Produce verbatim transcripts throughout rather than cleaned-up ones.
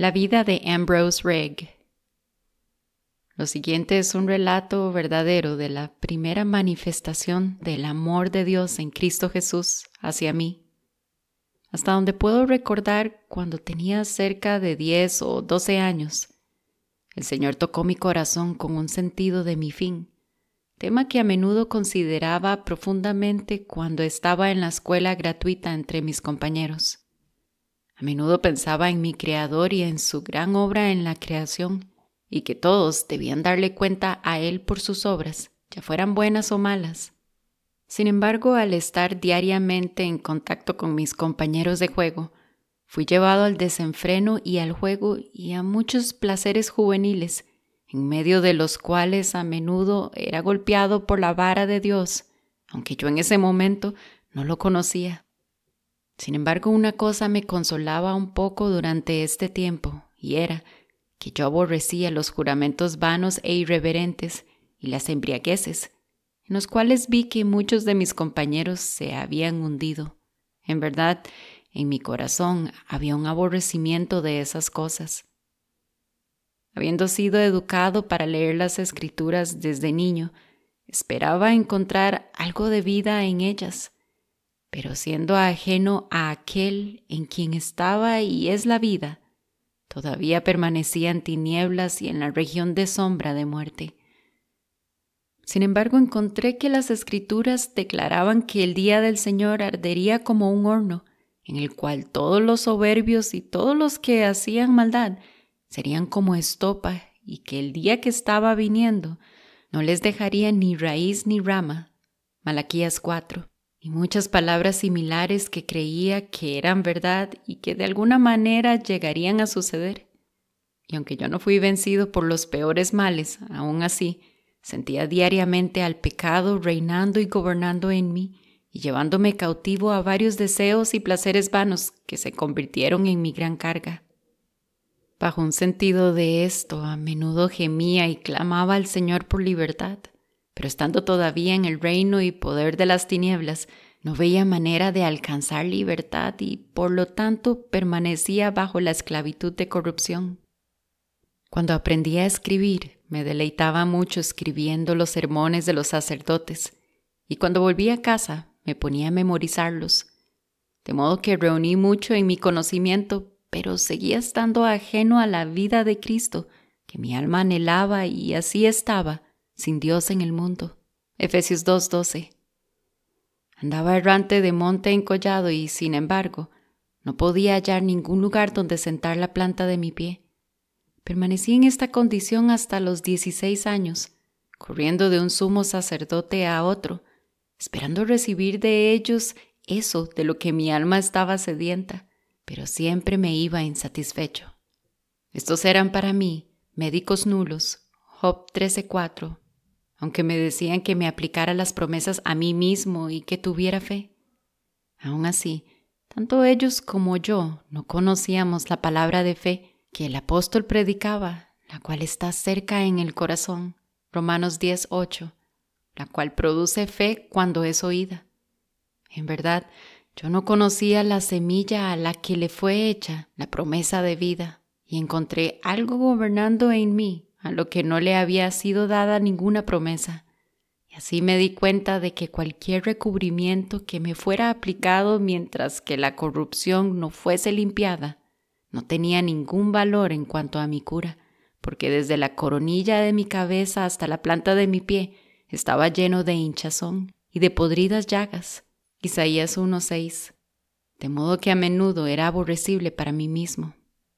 La vida de Ambrose Wregg. Lo siguiente es un relato verdadero de la primera manifestación del amor de Dios en Cristo Jesús hacia mí. Hasta donde puedo recordar, cuando tenía cerca de diez o doce años, el Señor tocó mi corazón con un sentido de mi fin, tema que a menudo consideraba profundamente cuando estaba en la escuela gratuita entre mis compañeros. A menudo pensaba en mi Creador y en su gran obra en la creación, y que todos debían darle cuenta a Él por sus obras, ya fueran buenas o malas. Sin embargo, al estar diariamente en contacto con mis compañeros de juego, fui llevado al desenfreno y al juego y a muchos placeres juveniles, en medio de los cuales a menudo era golpeado por la vara de Dios, aunque yo en ese momento no lo conocía. Sin embargo, una cosa me consolaba un poco durante este tiempo, y era que yo aborrecía los juramentos vanos e irreverentes y las embriagueces, en los cuales vi que muchos de mis compañeros se habían hundido. En verdad, en mi corazón había un aborrecimiento de esas cosas. Habiendo sido educado para leer las Escrituras desde niño, esperaba encontrar algo de vida en ellas, pero siendo ajeno a aquel en quien estaba y es la vida, todavía permanecía en tinieblas y en la región de sombra de muerte. Sin embargo, encontré que las Escrituras declaraban que el día del Señor ardería como un horno, en el cual todos los soberbios y todos los que hacían maldad serían como estopa, y que el día que estaba viniendo no les dejaría ni raíz ni rama. Malaquías cuatro. Y muchas palabras similares que creía que eran verdad y que de alguna manera llegarían a suceder. Y aunque yo no fui vencido por los peores males, aún así, sentía diariamente al pecado reinando y gobernando en mí y llevándome cautivo a varios deseos y placeres vanos que se convirtieron en mi gran carga. Bajo un sentido de esto, a menudo gemía y clamaba al Señor por libertad. Pero estando todavía en el reino y poder de las tinieblas, no veía manera de alcanzar libertad y, por lo tanto, permanecía bajo la esclavitud de corrupción. Cuando aprendí a escribir, me deleitaba mucho escribiendo los sermones de los sacerdotes, y cuando volví a casa, me ponía a memorizarlos. De modo que reuní mucho en mi conocimiento, pero seguía estando ajeno a la vida de Cristo, que mi alma anhelaba, y así estaba, sin Dios en el mundo. Efesios dos doce. Andaba errante de monte en collado y, sin embargo, no podía hallar ningún lugar donde sentar la planta de mi pie. Permanecí en esta condición hasta los dieciséis años, corriendo de un sumo sacerdote a otro, esperando recibir de ellos eso de lo que mi alma estaba sedienta, pero siempre me iba insatisfecho. Estos eran para mí médicos nulos. Job trece cuatro. Aunque me decían que me aplicara las promesas a mí mismo y que tuviera fe. Aún así, tanto ellos como yo no conocíamos la palabra de fe que el apóstol predicaba, la cual está cerca en el corazón, Romanos diez ocho, la cual produce fe cuando es oída. En verdad, yo no conocía la semilla a la que le fue hecha la promesa de vida, y encontré algo gobernando en mí, a lo que no le había sido dada ninguna promesa. Y así me di cuenta de que cualquier recubrimiento que me fuera aplicado mientras que la corrupción no fuese limpiada, no tenía ningún valor en cuanto a mi cura, porque desde la coronilla de mi cabeza hasta la planta de mi pie estaba lleno de hinchazón y de podridas llagas. Isaías uno seis. De modo que a menudo era aborrecible para mí mismo.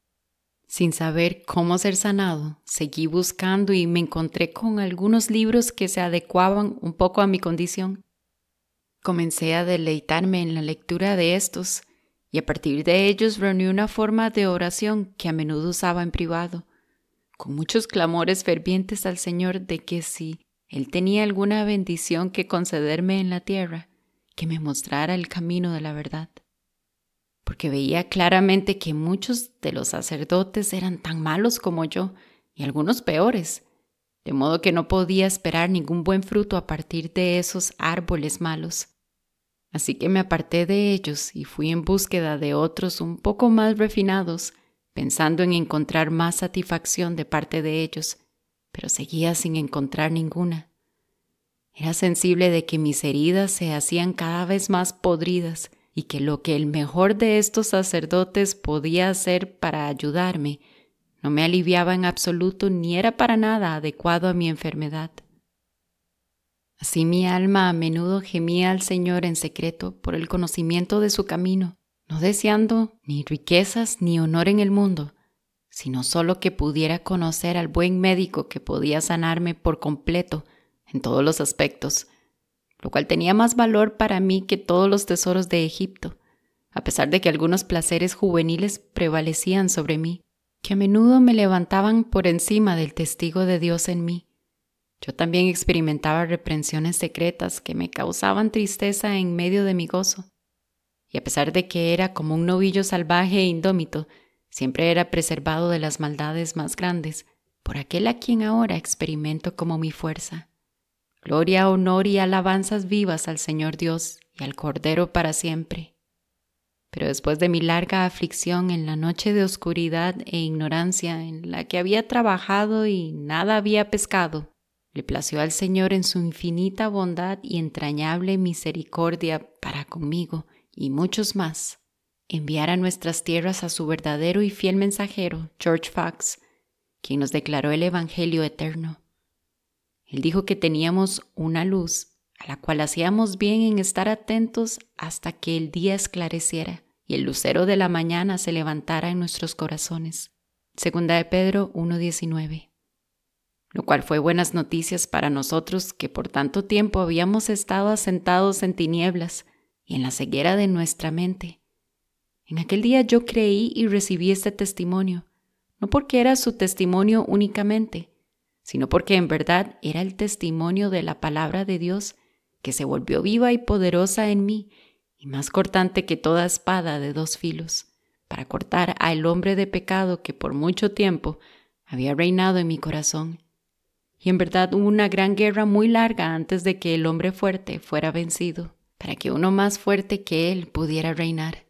Sin saber cómo ser sanado, seguí buscando y me encontré con algunos libros que se adecuaban un poco a mi condición. Comencé a deleitarme en la lectura de estos y a partir de ellos reuní una forma de oración que a menudo usaba en privado, con muchos clamores fervientes al Señor de que si Él tenía alguna bendición que concederme en la tierra, que me mostrara el camino de la verdad. Porque veía claramente que muchos de los sacerdotes eran tan malos como yo, y algunos peores, de modo que no podía esperar ningún buen fruto a partir de esos árboles malos. Así que me aparté de ellos y fui en búsqueda de otros un poco más refinados, pensando en encontrar más satisfacción de parte de ellos, pero seguía sin encontrar ninguna. Era sensible de que mis heridas se hacían cada vez más podridas y que lo que el mejor de estos sacerdotes podía hacer para ayudarme no me aliviaba en absoluto ni era para nada adecuado a mi enfermedad. Así mi alma a menudo gemía al Señor en secreto por el conocimiento de su camino, no deseando ni riquezas ni honor en el mundo, sino solo que pudiera conocer al buen médico que podía sanarme por completo en todos los aspectos, lo cual tenía más valor para mí que todos los tesoros de Egipto, a pesar de que algunos placeres juveniles prevalecían sobre mí, que a menudo me levantaban por encima del testigo de Dios en mí. Yo también experimentaba reprensiones secretas que me causaban tristeza en medio de mi gozo, y a pesar de que era como un novillo salvaje e indómito, siempre era preservado de las maldades más grandes por aquel a quien ahora experimento como mi fuerza. Gloria, honor y alabanzas vivas al Señor Dios y al Cordero para siempre. Pero después de mi larga aflicción en la noche de oscuridad e ignorancia en la que había trabajado y nada había pescado, le plació al Señor en su infinita bondad y entrañable misericordia para conmigo y muchos más, enviar a nuestras tierras a su verdadero y fiel mensajero, George Fox, quien nos declaró el Evangelio eterno. Él dijo que teníamos una luz a la cual hacíamos bien en estar atentos hasta que el día esclareciera y el lucero de la mañana se levantara en nuestros corazones. Segunda de Pedro uno diecinueve. Lo cual fue buenas noticias para nosotros que por tanto tiempo habíamos estado asentados en tinieblas y en la ceguera de nuestra mente. En aquel día yo creí y recibí este testimonio, no porque era su testimonio únicamente, sino porque en verdad era el testimonio de la palabra de Dios que se volvió viva y poderosa en mí y más cortante que toda espada de dos filos, para cortar al hombre de pecado que por mucho tiempo había reinado en mi corazón. Y en verdad hubo una gran guerra muy larga antes de que el hombre fuerte fuera vencido, para que uno más fuerte que él pudiera reinar.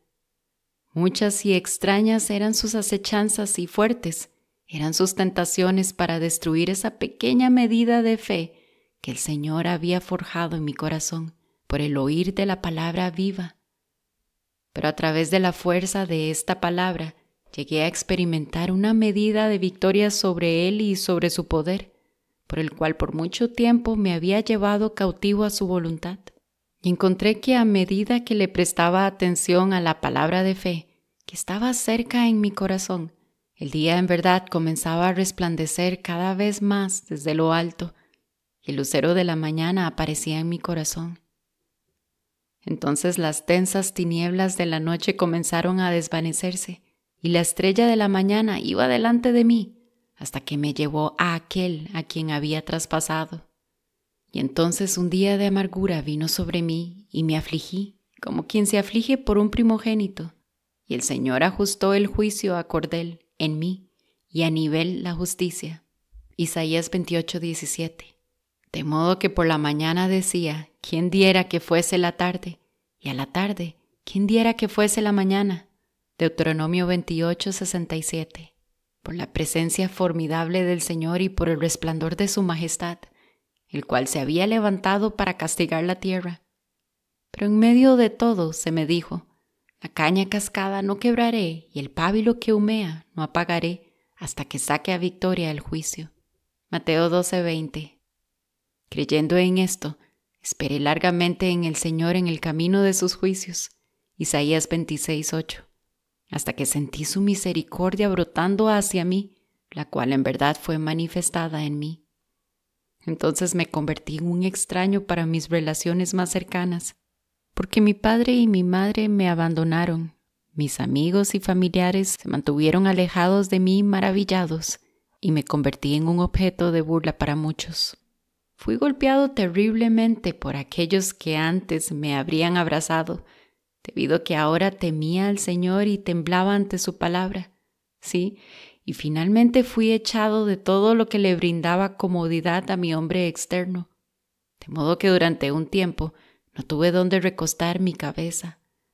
Muchas y extrañas eran sus acechanzas y fuertes eran sus tentaciones para destruir esa pequeña medida de fe que el Señor había forjado en mi corazón por el oír de la palabra viva. Pero a través de la fuerza de esta palabra llegué a experimentar una medida de victoria sobre él y sobre su poder, por el cual por mucho tiempo me había llevado cautivo a su voluntad. Y encontré que a medida que le prestaba atención a la palabra de fe, que estaba cerca en mi corazón, el día en verdad comenzaba a resplandecer cada vez más desde lo alto, y el lucero de la mañana aparecía en mi corazón. Entonces las densas tinieblas de la noche comenzaron a desvanecerse, y la estrella de la mañana iba delante de mí, hasta que me llevó a aquel a quien había traspasado. Y entonces un día de amargura vino sobre mí, y me afligí, como quien se aflige por un primogénito, y el Señor ajustó el juicio a cordel en mí, y a nivel la justicia. Isaías veintiocho diecisiete. De modo que por la mañana decía, ¿quién diera que fuese la tarde? Y a la tarde, ¿quién diera que fuese la mañana? Deuteronomio veintiocho sesenta y siete. Por la presencia formidable del Señor y por el resplandor de su majestad, el cual se había levantado para castigar la tierra. Pero en medio de todo se me dijo, la caña cascada no quebraré y el pábilo que humea no apagaré hasta que saque a victoria el juicio. Mateo doce veinte. Creyendo en esto, esperé largamente en el Señor en el camino de sus juicios. Isaías veintiséis ocho. Hasta que sentí su misericordia brotando hacia mí, la cual en verdad fue manifestada en mí. Entonces me convertí en un extraño para mis relaciones más cercanas, porque mi padre y mi madre me abandonaron. Mis amigos y familiares se mantuvieron alejados de mí maravillados, y me convertí en un objeto de burla para muchos. Fui golpeado terriblemente por aquellos que antes me habrían abrazado, debido a que ahora temía al Señor y temblaba ante su palabra. Sí, y finalmente fui echado de todo lo que le brindaba comodidad a mi hombre externo, de modo que durante un tiempo no tuve dónde recostar mi cabeza.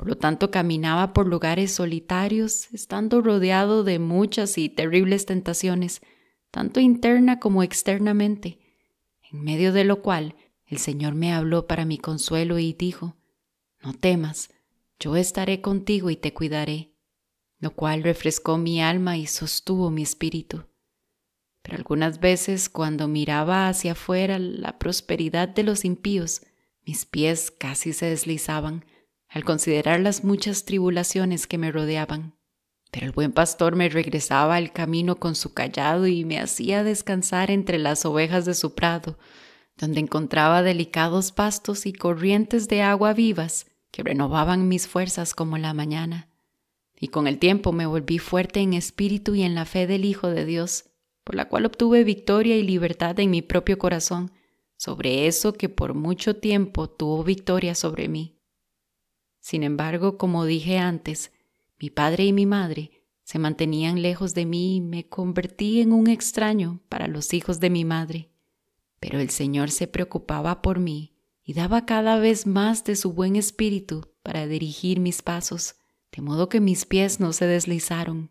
Por lo tanto, caminaba por lugares solitarios, estando rodeado de muchas y terribles tentaciones, tanto interna como externamente, en medio de lo cual el Señor me habló para mi consuelo y dijo: no temas, yo estaré contigo y te cuidaré, lo cual refrescó mi alma y sostuvo mi espíritu. Pero algunas veces, cuando miraba hacia afuera la prosperidad de los impíos, mis pies casi se deslizaban al considerar las muchas tribulaciones que me rodeaban. Pero el buen pastor me regresaba al camino con su cayado y me hacía descansar entre las ovejas de su prado, donde encontraba delicados pastos y corrientes de agua vivas que renovaban mis fuerzas como la mañana. Y con el tiempo me volví fuerte en espíritu y en la fe del Hijo de Dios, por la cual obtuve victoria y libertad en mi propio corazón sobre eso que por mucho tiempo tuvo victoria sobre mí. Sin embargo, como dije antes, mi padre y mi madre se mantenían lejos de mí y me convertí en un extraño para los hijos de mi madre. Pero el Señor se preocupaba por mí y daba cada vez más de su buen espíritu para dirigir mis pasos, de modo que mis pies no se deslizaron.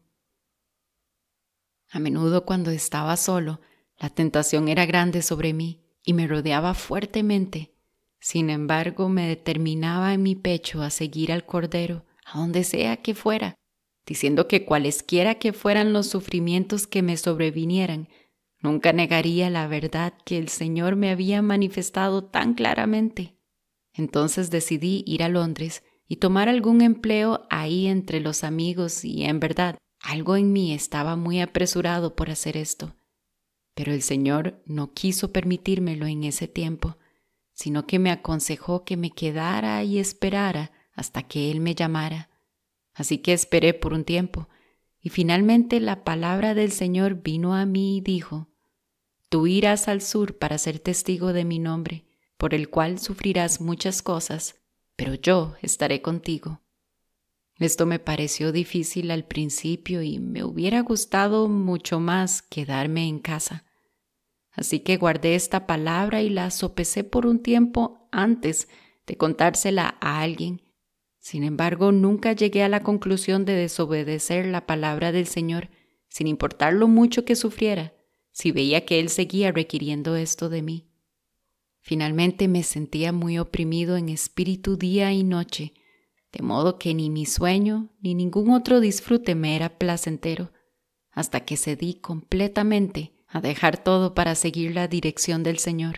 A menudo, cuando estaba solo, la tentación era grande sobre mí y me rodeaba fuertemente. Sin embargo, me determinaba en mi pecho a seguir al Cordero, a donde sea que fuera, diciendo que cualesquiera que fueran los sufrimientos que me sobrevinieran, nunca negaría la verdad que el Señor me había manifestado tan claramente. Entonces decidí ir a Londres y tomar algún empleo ahí entre los amigos y, en verdad, algo en mí estaba muy apresurado por hacer esto. Pero el Señor no quiso permitírmelo en ese tiempo, sino que me aconsejó que me quedara y esperara hasta que Él me llamara. Así que esperé por un tiempo, y finalmente la palabra del Señor vino a mí y dijo: tú irás al sur para ser testigo de mi nombre, por el cual sufrirás muchas cosas, pero yo estaré contigo. Esto me pareció difícil al principio y me hubiera gustado mucho más quedarme en casa. Así que guardé esta palabra y la sopesé por un tiempo antes de contársela a alguien. Sin embargo, nunca llegué a la conclusión de desobedecer la palabra del Señor, sin importar lo mucho que sufriera, si veía que Él seguía requiriendo esto de mí. Finalmente me sentía muy oprimido en espíritu día y noche, de modo que ni mi sueño ni ningún otro disfrute me era placentero, hasta que cedí completamente a dejar todo para seguir la dirección del Señor.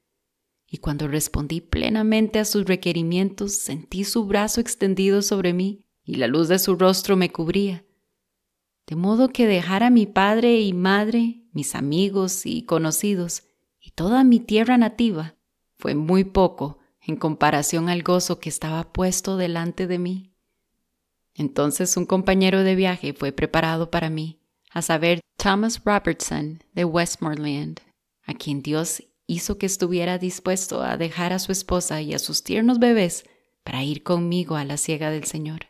Y cuando respondí plenamente a sus requerimientos, sentí su brazo extendido sobre mí y la luz de su rostro me cubría. De modo que dejar a mi padre y madre, mis amigos y conocidos, y toda mi tierra nativa, fue muy poco en comparación al gozo que estaba puesto delante de mí. Entonces un compañero de viaje fue preparado para mí, a saber, Thomas Robertson de Westmoreland, a quien Dios hizo que estuviera dispuesto a dejar a su esposa y a sus tiernos bebés para ir conmigo a la siega del Señor.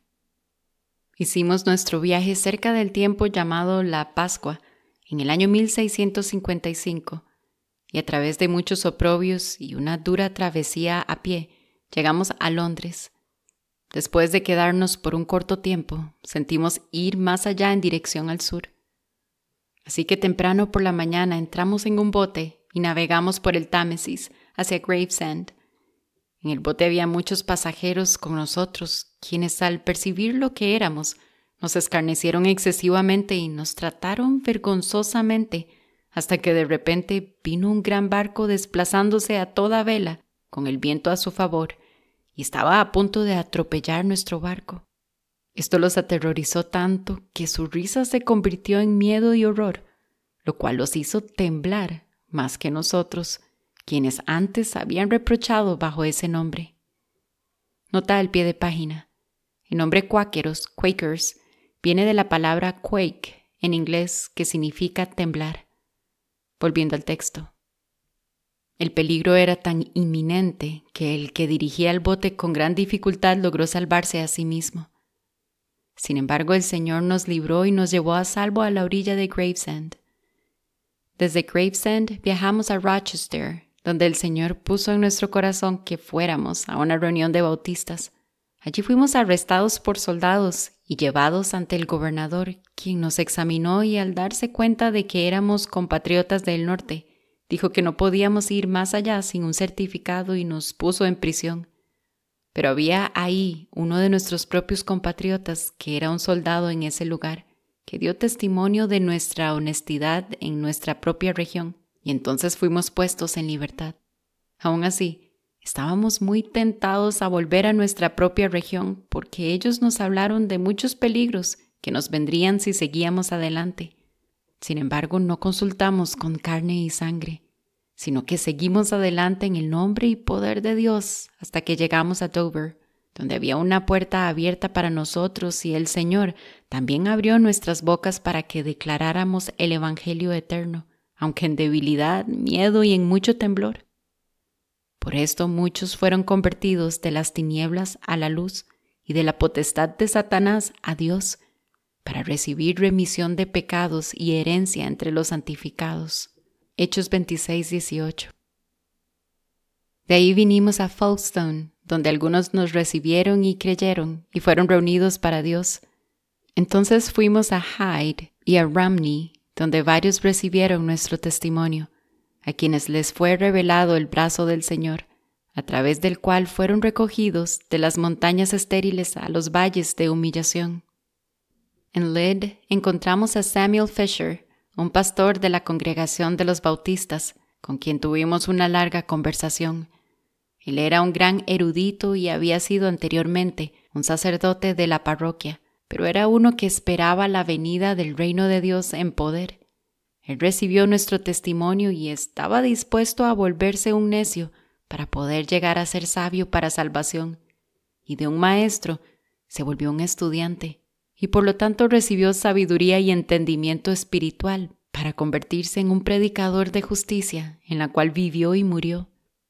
Hicimos nuestro viaje cerca del tiempo llamado la Pascua, en el año mil seiscientos cincuenta y cinco, y a través de muchos oprobios y una dura travesía a pie, llegamos a Londres. Después de quedarnos por un corto tiempo, sentimos ir más allá en dirección al sur. Así que temprano por la mañana entramos en un bote y navegamos por el Támesis hacia Gravesend. En el bote había muchos pasajeros con nosotros, quienes al percibir lo que éramos, nos escarnecieron excesivamente y nos trataron vergonzosamente, hasta que de repente vino un gran barco desplazándose a toda vela, con el viento a su favor, y estaba a punto de atropellar nuestro barco. Esto los aterrorizó tanto que su risa se convirtió en miedo y horror, lo cual los hizo temblar más que nosotros, quienes antes habían reprochado bajo ese nombre. Nota al pie de página. El nombre cuáqueros, Quakers, viene de la palabra quake en inglés, que significa temblar. Volviendo al texto. El peligro era tan inminente que el que dirigía el bote con gran dificultad logró salvarse a sí mismo. Sin embargo, el Señor nos libró y nos llevó a salvo a la orilla de Gravesend. Desde Gravesend viajamos a Rochester, donde el Señor puso en nuestro corazón que fuéramos a una reunión de bautistas, Allí fuimos arrestados por soldados y llevados ante el gobernador, quien nos examinó y al darse cuenta de que éramos compatriotas del norte, dijo que no podíamos ir más allá sin un certificado y nos puso en prisión. Pero había ahí uno de nuestros propios compatriotas, que era un soldado en ese lugar, que dio testimonio de nuestra honestidad en nuestra propia región, y entonces fuimos puestos en libertad. Aún así, estábamos muy tentados a volver a nuestra propia región porque ellos nos hablaron de muchos peligros que nos vendrían si seguíamos adelante. Sin embargo, no consultamos con carne y sangre, sino que seguimos adelante en el nombre y poder de Dios hasta que llegamos a Dover, donde había una puerta abierta para nosotros y el Señor también abrió nuestras bocas para que declaráramos el Evangelio eterno, aunque en debilidad, miedo y en mucho temblor. Por esto muchos fueron convertidos de las tinieblas a la luz y de la potestad de Satanás a Dios, para recibir remisión de pecados y herencia entre los santificados. Hechos veintiséis, dieciocho. De ahí vinimos a Folkestone, donde algunos nos recibieron y creyeron y fueron reunidos para Dios. Entonces fuimos a Hyde y a Ramney, donde varios recibieron nuestro testimonio, a quienes les fue revelado el brazo del Señor, a través del cual fueron recogidos de las montañas estériles a los valles de humillación. En Lydd encontramos a Samuel Fisher, un pastor de la congregación de los bautistas, con quien tuvimos una larga conversación. Él era un gran erudito y había sido anteriormente un sacerdote de la parroquia, pero era uno que esperaba la venida del reino de Dios en poder. Él recibió nuestro testimonio y estaba dispuesto a volverse un necio para poder llegar a ser sabio para salvación, y de un maestro se volvió un estudiante, y por lo tanto recibió sabiduría y entendimiento espiritual para convertirse en un predicador de justicia, en la cual vivió y murió.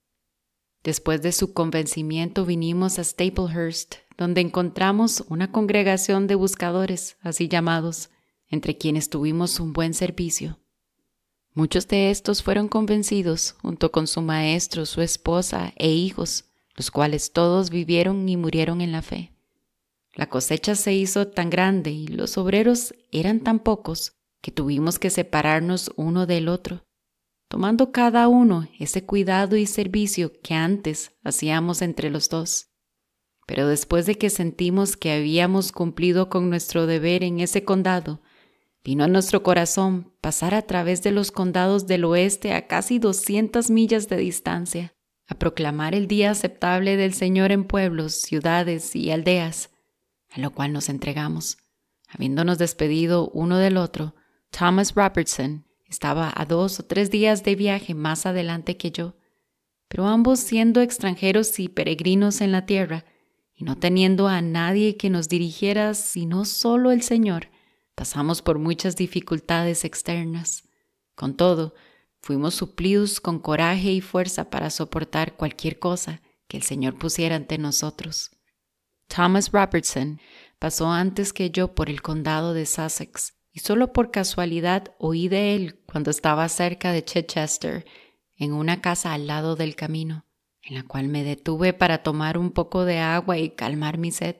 Después de su convencimiento vinimos a Staplehurst, donde encontramos una congregación de buscadores, así llamados, entre quienes tuvimos un buen servicio. Muchos de estos fueron convencidos, junto con su maestro, su esposa e hijos, los cuales todos vivieron y murieron en la fe. La cosecha se hizo tan grande y los obreros eran tan pocos que tuvimos que separarnos uno del otro, tomando cada uno ese cuidado y servicio que antes hacíamos entre los dos. Pero después de que sentimos que habíamos cumplido con nuestro deber en ese condado, vino a nuestro corazón pasar a través de los condados del oeste a casi doscientas millas de distancia, a proclamar el día aceptable del Señor en pueblos, ciudades y aldeas, a lo cual nos entregamos. Habiéndonos despedido uno del otro, Thomas Robertson estaba a dos o tres días de viaje más adelante que yo, pero ambos siendo extranjeros y peregrinos en la tierra, y no teniendo a nadie que nos dirigiera sino solo el Señor, pasamos por muchas dificultades externas. Con todo, fuimos suplidos con coraje y fuerza para soportar cualquier cosa que el Señor pusiera ante nosotros. Thomas Robertson pasó antes que yo por el condado de Sussex, y solo por casualidad oí de él cuando estaba cerca de Chichester, en una casa al lado del camino, en la cual me detuve para tomar un poco de agua y calmar mi sed.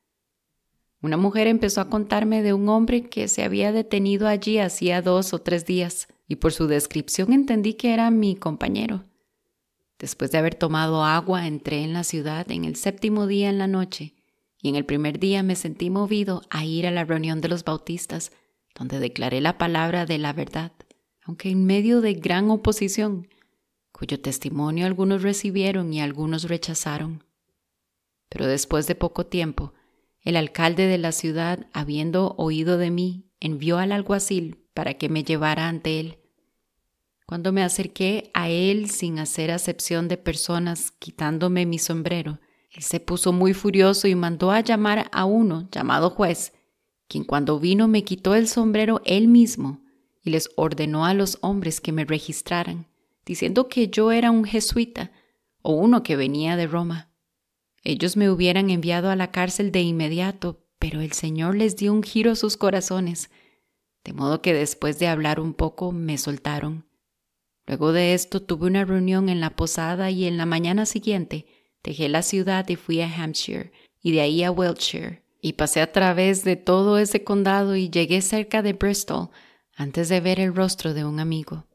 Una mujer empezó a contarme de un hombre que se había detenido allí hacía dos o tres días, y por su descripción entendí que era mi compañero. Después de haber tomado agua, entré en la ciudad en el séptimo día en la noche, y en el primer día me sentí movido a ir a la reunión de los bautistas, donde declaré la palabra de la verdad, aunque en medio de gran oposición, cuyo testimonio algunos recibieron y algunos rechazaron. Pero después de poco tiempo, el alcalde de la ciudad, habiendo oído de mí, envió al alguacil para que me llevara ante él. Cuando me acerqué a él sin hacer acepción de personas, quitándome mi sombrero, él se puso muy furioso y mandó a llamar a uno llamado juez, quien cuando vino me quitó el sombrero él mismo y les ordenó a los hombres que me registraran, diciendo que yo era un jesuita o uno que venía de Roma. Ellos me hubieran enviado a la cárcel de inmediato, pero el Señor les dio un giro a sus corazones, de modo que después de hablar un poco me soltaron. Luego de esto tuve una reunión en la posada y en la mañana siguiente dejé la ciudad y fui a Hampshire, y de ahí a Wiltshire, y pasé a través de todo ese condado y llegué cerca de Bristol antes de ver el rostro de un amigo.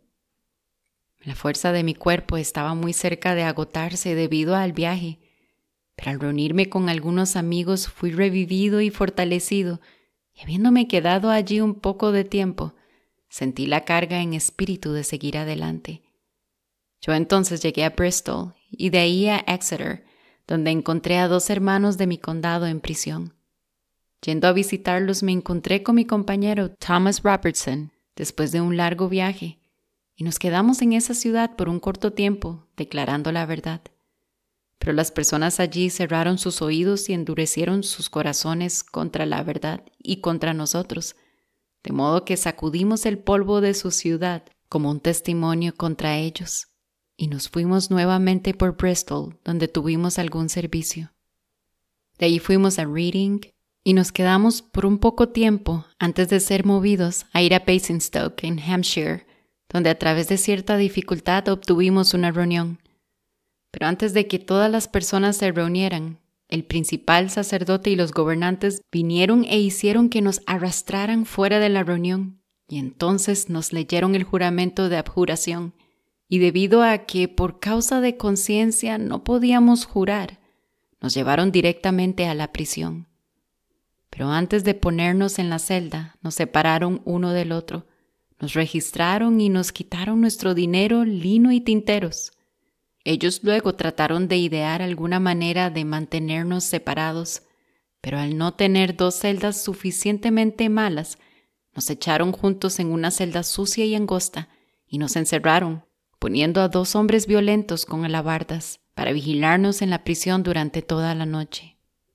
La fuerza de mi cuerpo estaba muy cerca de agotarse debido al viaje, pero al reunirme con algunos amigos fui revivido y fortalecido, y habiéndome quedado allí un poco de tiempo, sentí la carga en espíritu de seguir adelante. Yo entonces llegué a Bristol y de ahí a Exeter, donde encontré a dos hermanos de mi condado en prisión. Yendo a visitarlos me encontré con mi compañero Thomas Robertson después de un largo viaje y nos quedamos en esa ciudad por un corto tiempo declarando la verdad. Pero las personas allí cerraron sus oídos y endurecieron sus corazones contra la verdad y contra nosotros, de modo que sacudimos el polvo de su ciudad como un testimonio contra ellos y nos fuimos nuevamente por Bristol, donde tuvimos algún servicio. De ahí fuimos a Reading y nos quedamos por un poco tiempo antes de ser movidos a ir a Basingstoke, en Hampshire, donde a través de cierta dificultad obtuvimos una reunión. Pero antes de que todas las personas se reunieran, el principal sacerdote y los gobernantes vinieron e hicieron que nos arrastraran fuera de la reunión, y entonces nos leyeron el juramento de abjuración, y debido a que por causa de conciencia no podíamos jurar, nos llevaron directamente a la prisión. Pero antes de ponernos en la celda, nos separaron uno del otro, nos registraron y nos quitaron nuestro dinero, lino y tinteros. Ellos luego trataron de idear alguna manera de mantenernos separados, pero al no tener dos celdas suficientemente malas, nos echaron juntos en una celda sucia y angosta y nos encerraron, poniendo a dos hombres violentos con alabardas para vigilarnos en la prisión durante toda la noche.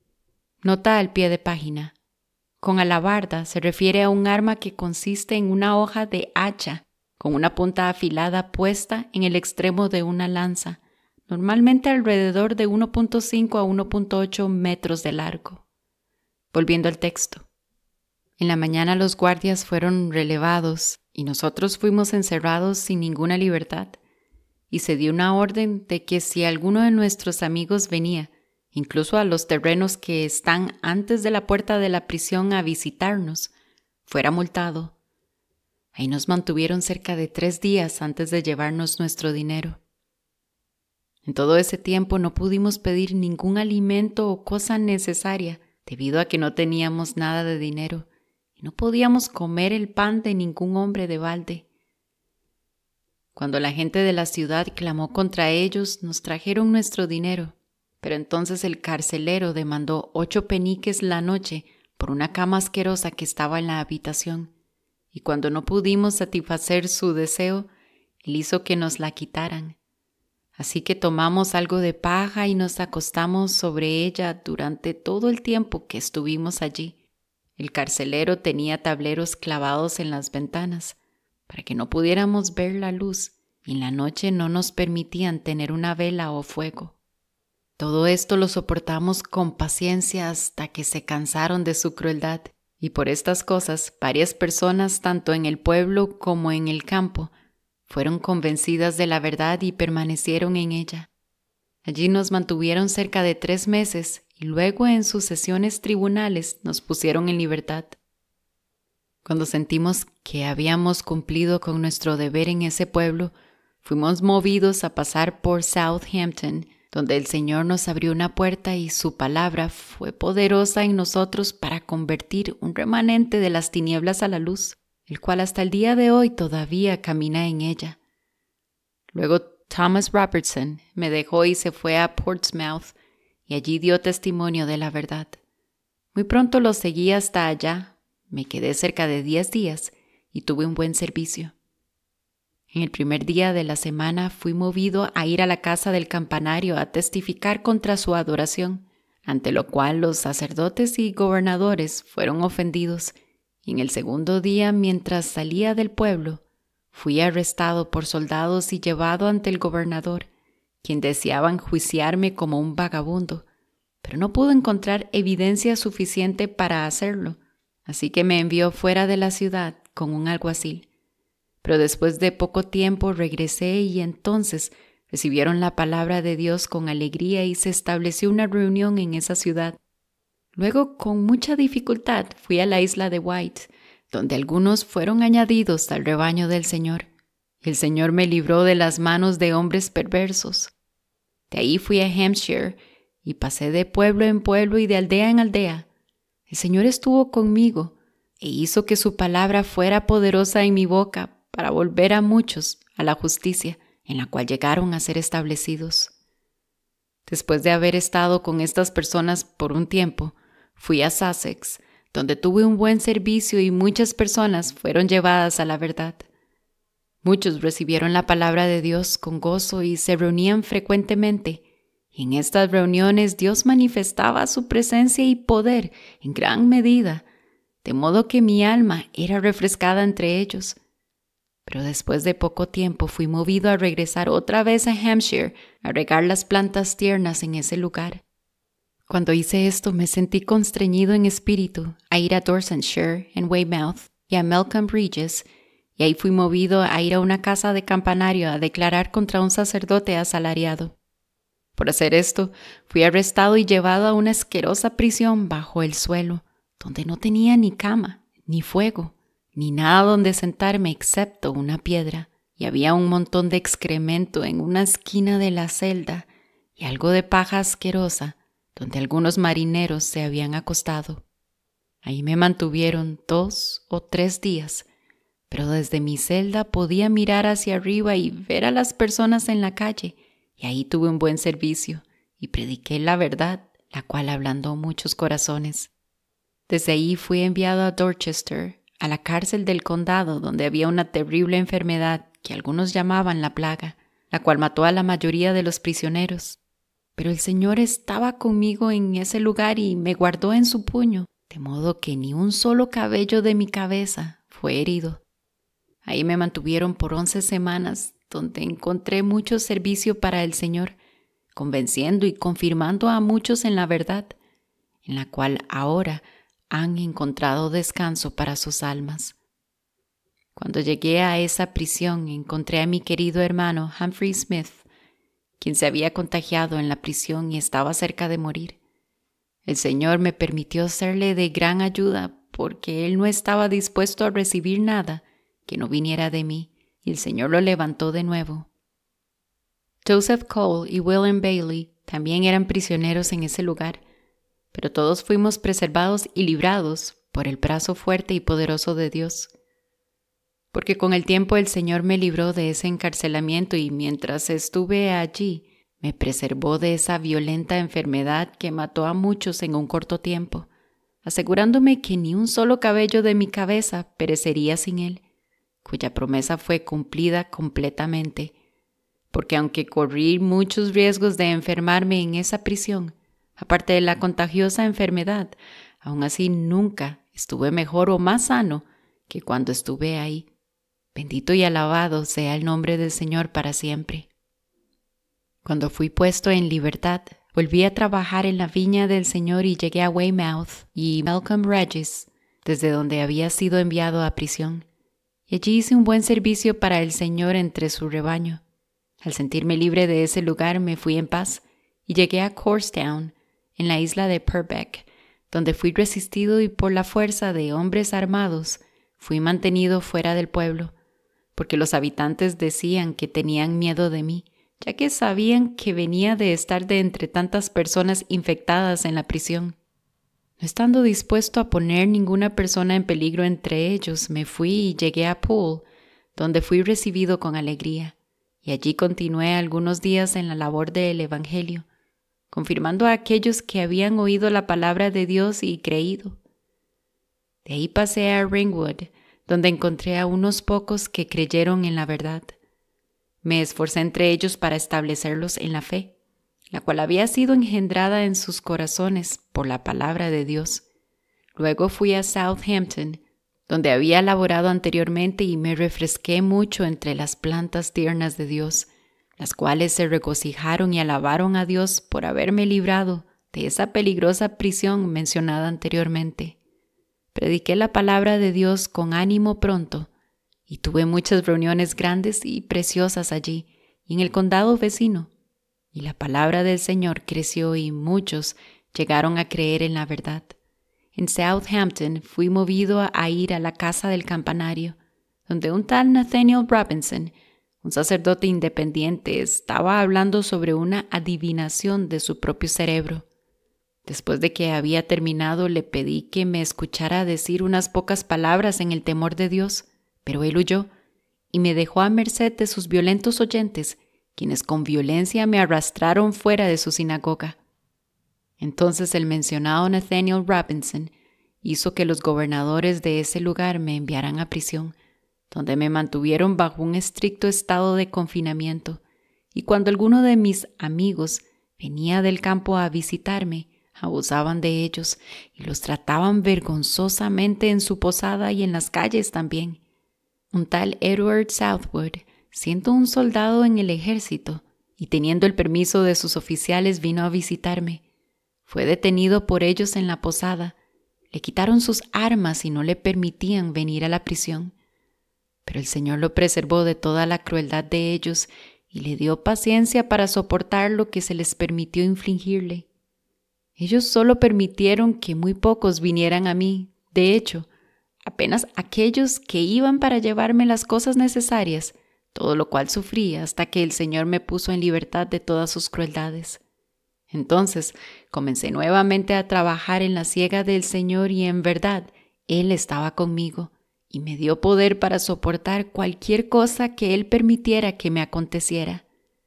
Nota al pie de página. Con alabarda se refiere a un arma que consiste en una hoja de hacha con una punta afilada puesta en el extremo de una lanza, normalmente alrededor de uno punto cinco a uno punto ocho metros de largo. Volviendo al texto. En la mañana los guardias fueron relevados y nosotros fuimos encerrados sin ninguna libertad, y se dio una orden de que si alguno de nuestros amigos venía, incluso a los terrenos que están antes de la puerta de la prisión a visitarnos, fuera multado. Ahí nos mantuvieron cerca de tres días antes de llevarnos nuestro dinero. En todo ese tiempo no pudimos pedir ningún alimento o cosa necesaria, debido a que no teníamos nada de dinero y no podíamos comer el pan de ningún hombre de balde. Cuando la gente de la ciudad clamó contra ellos, nos trajeron nuestro dinero, pero entonces el carcelero demandó ocho peniques la noche por una cama asquerosa que estaba en la habitación, y cuando no pudimos satisfacer su deseo, él hizo que nos la quitaran. Así que tomamos algo de paja y nos acostamos sobre ella durante todo el tiempo que estuvimos allí. El carcelero tenía tableros clavados en las ventanas para que no pudiéramos ver la luz, y en la noche no nos permitían tener una vela o fuego. Todo esto lo soportamos con paciencia hasta que se cansaron de su crueldad, y por estas cosas varias personas, tanto en el pueblo como en el campo, fueron convencidas de la verdad y permanecieron en ella. Allí nos mantuvieron cerca de tres meses y luego en sus sesiones tribunales nos pusieron en libertad. Cuando sentimos que habíamos cumplido con nuestro deber en ese pueblo, fuimos movidos a pasar por Southampton, donde el Señor nos abrió una puerta y su palabra fue poderosa en nosotros para convertir un remanente de las tinieblas a la luz, el cual hasta el día de hoy todavía camina en ella. Luego Thomas Robertson me dejó y se fue a Portsmouth, y allí dio testimonio de la verdad. Muy pronto lo seguí hasta allá, me quedé cerca de diez días y tuve un buen servicio. En el primer día de la semana fui movido a ir a la casa del campanario a testificar contra su adoración, ante lo cual los sacerdotes y gobernadores fueron ofendidos, y en el segundo día, mientras salía del pueblo, fui arrestado por soldados y llevado ante el gobernador, quien deseaba enjuiciarme como un vagabundo, pero no pudo encontrar evidencia suficiente para hacerlo, así que me envió fuera de la ciudad con un alguacil. Pero después de poco tiempo regresé y entonces recibieron la palabra de Dios con alegría y se estableció una reunión en esa ciudad, Luego, con mucha dificultad, fui a la isla de White, donde algunos fueron añadidos al rebaño del Señor. El Señor me libró de las manos de hombres perversos. De ahí fui a Hampshire y pasé de pueblo en pueblo y de aldea en aldea. El Señor estuvo conmigo e hizo que su palabra fuera poderosa en mi boca para volver a muchos a la justicia, en la cual llegaron a ser establecidos. Después de haber estado con estas personas por un tiempo, fui a Sussex, donde tuve un buen servicio y muchas personas fueron llevadas a la verdad. Muchos recibieron la palabra de Dios con gozo y se reunían frecuentemente, y en estas reuniones Dios manifestaba su presencia y poder en gran medida, de modo que mi alma era refrescada entre ellos. Pero después de poco tiempo fui movido a regresar otra vez a Hampshire a regar las plantas tiernas en ese lugar. Cuando hice esto me sentí constreñido en espíritu a ir a Dorsetshire, en Weymouth, y a Melcombe Regis, y ahí fui movido a ir a una casa de campanario a declarar contra un sacerdote asalariado. Por hacer esto, fui arrestado y llevado a una asquerosa prisión bajo el suelo, donde no tenía ni cama, ni fuego, ni nada donde sentarme excepto una piedra, y había un montón de excremento en una esquina de la celda y algo de paja asquerosa donde algunos marineros se habían acostado. Ahí me mantuvieron dos o tres días, pero desde mi celda podía mirar hacia arriba y ver a las personas en la calle, y ahí tuve un buen servicio y prediqué la verdad, la cual ablandó muchos corazones. Desde ahí fui enviado a Dorchester, a la cárcel del condado, donde había una terrible enfermedad que algunos llamaban la plaga, la cual mató a la mayoría de los prisioneros. Pero el Señor estaba conmigo en ese lugar y me guardó en su puño, de modo que ni un solo cabello de mi cabeza fue herido. Ahí me mantuvieron por once semanas, donde encontré mucho servicio para el Señor, convenciendo y confirmando a muchos en la verdad, en la cual ahora han encontrado descanso para sus almas. Cuando llegué a esa prisión, encontré a mi querido hermano Humphrey Smith, quien se había contagiado en la prisión y estaba cerca de morir. El Señor me permitió serle de gran ayuda porque él no estaba dispuesto a recibir nada que no viniera de mí, y el Señor lo levantó de nuevo. Joseph Cole y William Bailey también eran prisioneros en ese lugar, pero todos fuimos preservados y librados por el brazo fuerte y poderoso de Dios. Porque con el tiempo el Señor me libró de ese encarcelamiento y mientras estuve allí, me preservó de esa violenta enfermedad que mató a muchos en un corto tiempo, asegurándome que ni un solo cabello de mi cabeza perecería sin él, cuya promesa fue cumplida completamente. Porque aunque corrí muchos riesgos de enfermarme en esa prisión, aparte de la contagiosa enfermedad, aún así nunca estuve mejor o más sano que cuando estuve ahí. Bendito y alabado sea el nombre del Señor para siempre. Cuando fui puesto en libertad, volví a trabajar en la viña del Señor y llegué a Weymouth y Melcombe Regis, desde donde había sido enviado a prisión. Y allí hice un buen servicio para el Señor entre su rebaño. Al sentirme libre de ese lugar, me fui en paz y llegué a Courstown, en la isla de Purbeck, donde fui resistido y por la fuerza de hombres armados fui mantenido fuera del pueblo, porque los habitantes decían que tenían miedo de mí, ya que sabían que venía de estar de entre tantas personas infectadas en la prisión. No estando dispuesto a poner ninguna persona en peligro entre ellos, me fui y llegué a Poole, donde fui recibido con alegría, y allí continué algunos días en la labor del Evangelio, confirmando a aquellos que habían oído la palabra de Dios y creído. De ahí pasé a Ringwood, donde encontré a unos pocos que creyeron en la verdad. Me esforcé entre ellos para establecerlos en la fe, la cual había sido engendrada en sus corazones por la palabra de Dios. Luego fui a Southampton, donde había laborado anteriormente y me refresqué mucho entre las plantas tiernas de Dios, las cuales se regocijaron y alabaron a Dios por haberme librado de esa peligrosa prisión mencionada anteriormente. Prediqué la palabra de Dios con ánimo pronto y tuve muchas reuniones grandes y preciosas allí y en el condado vecino. Y la palabra del Señor creció y muchos llegaron a creer en la verdad. En Southampton fui movido a ir a la casa del campanario, donde un tal Nathaniel Robinson, un sacerdote independiente, estaba hablando sobre una adivinación de su propio cerebro. Después de que había terminado, le pedí que me escuchara decir unas pocas palabras en el temor de Dios, pero él huyó y me dejó a merced de sus violentos oyentes, quienes con violencia me arrastraron fuera de su sinagoga. Entonces el mencionado Nathaniel Robinson hizo que los gobernadores de ese lugar me enviaran a prisión, donde me mantuvieron bajo un estricto estado de confinamiento, y cuando alguno de mis amigos venía del campo a visitarme, abusaban de ellos y los trataban vergonzosamente en su posada y en las calles también. Un tal Edward Southwood, siendo un soldado en el ejército y teniendo el permiso de sus oficiales, vino a visitarme. Fue detenido por ellos en la posada, le quitaron sus armas y no le permitían venir a la prisión. Pero el Señor lo preservó de toda la crueldad de ellos y le dio paciencia para soportar lo que se les permitió infligirle. Ellos solo permitieron que muy pocos vinieran a mí. De hecho, apenas aquellos que iban para llevarme las cosas necesarias, todo lo cual sufrí hasta que el Señor me puso en libertad de todas sus crueldades. Entonces comencé nuevamente a trabajar en la siega del Señor y en verdad Él estaba conmigo y me dio poder para soportar cualquier cosa que Él permitiera que me aconteciera.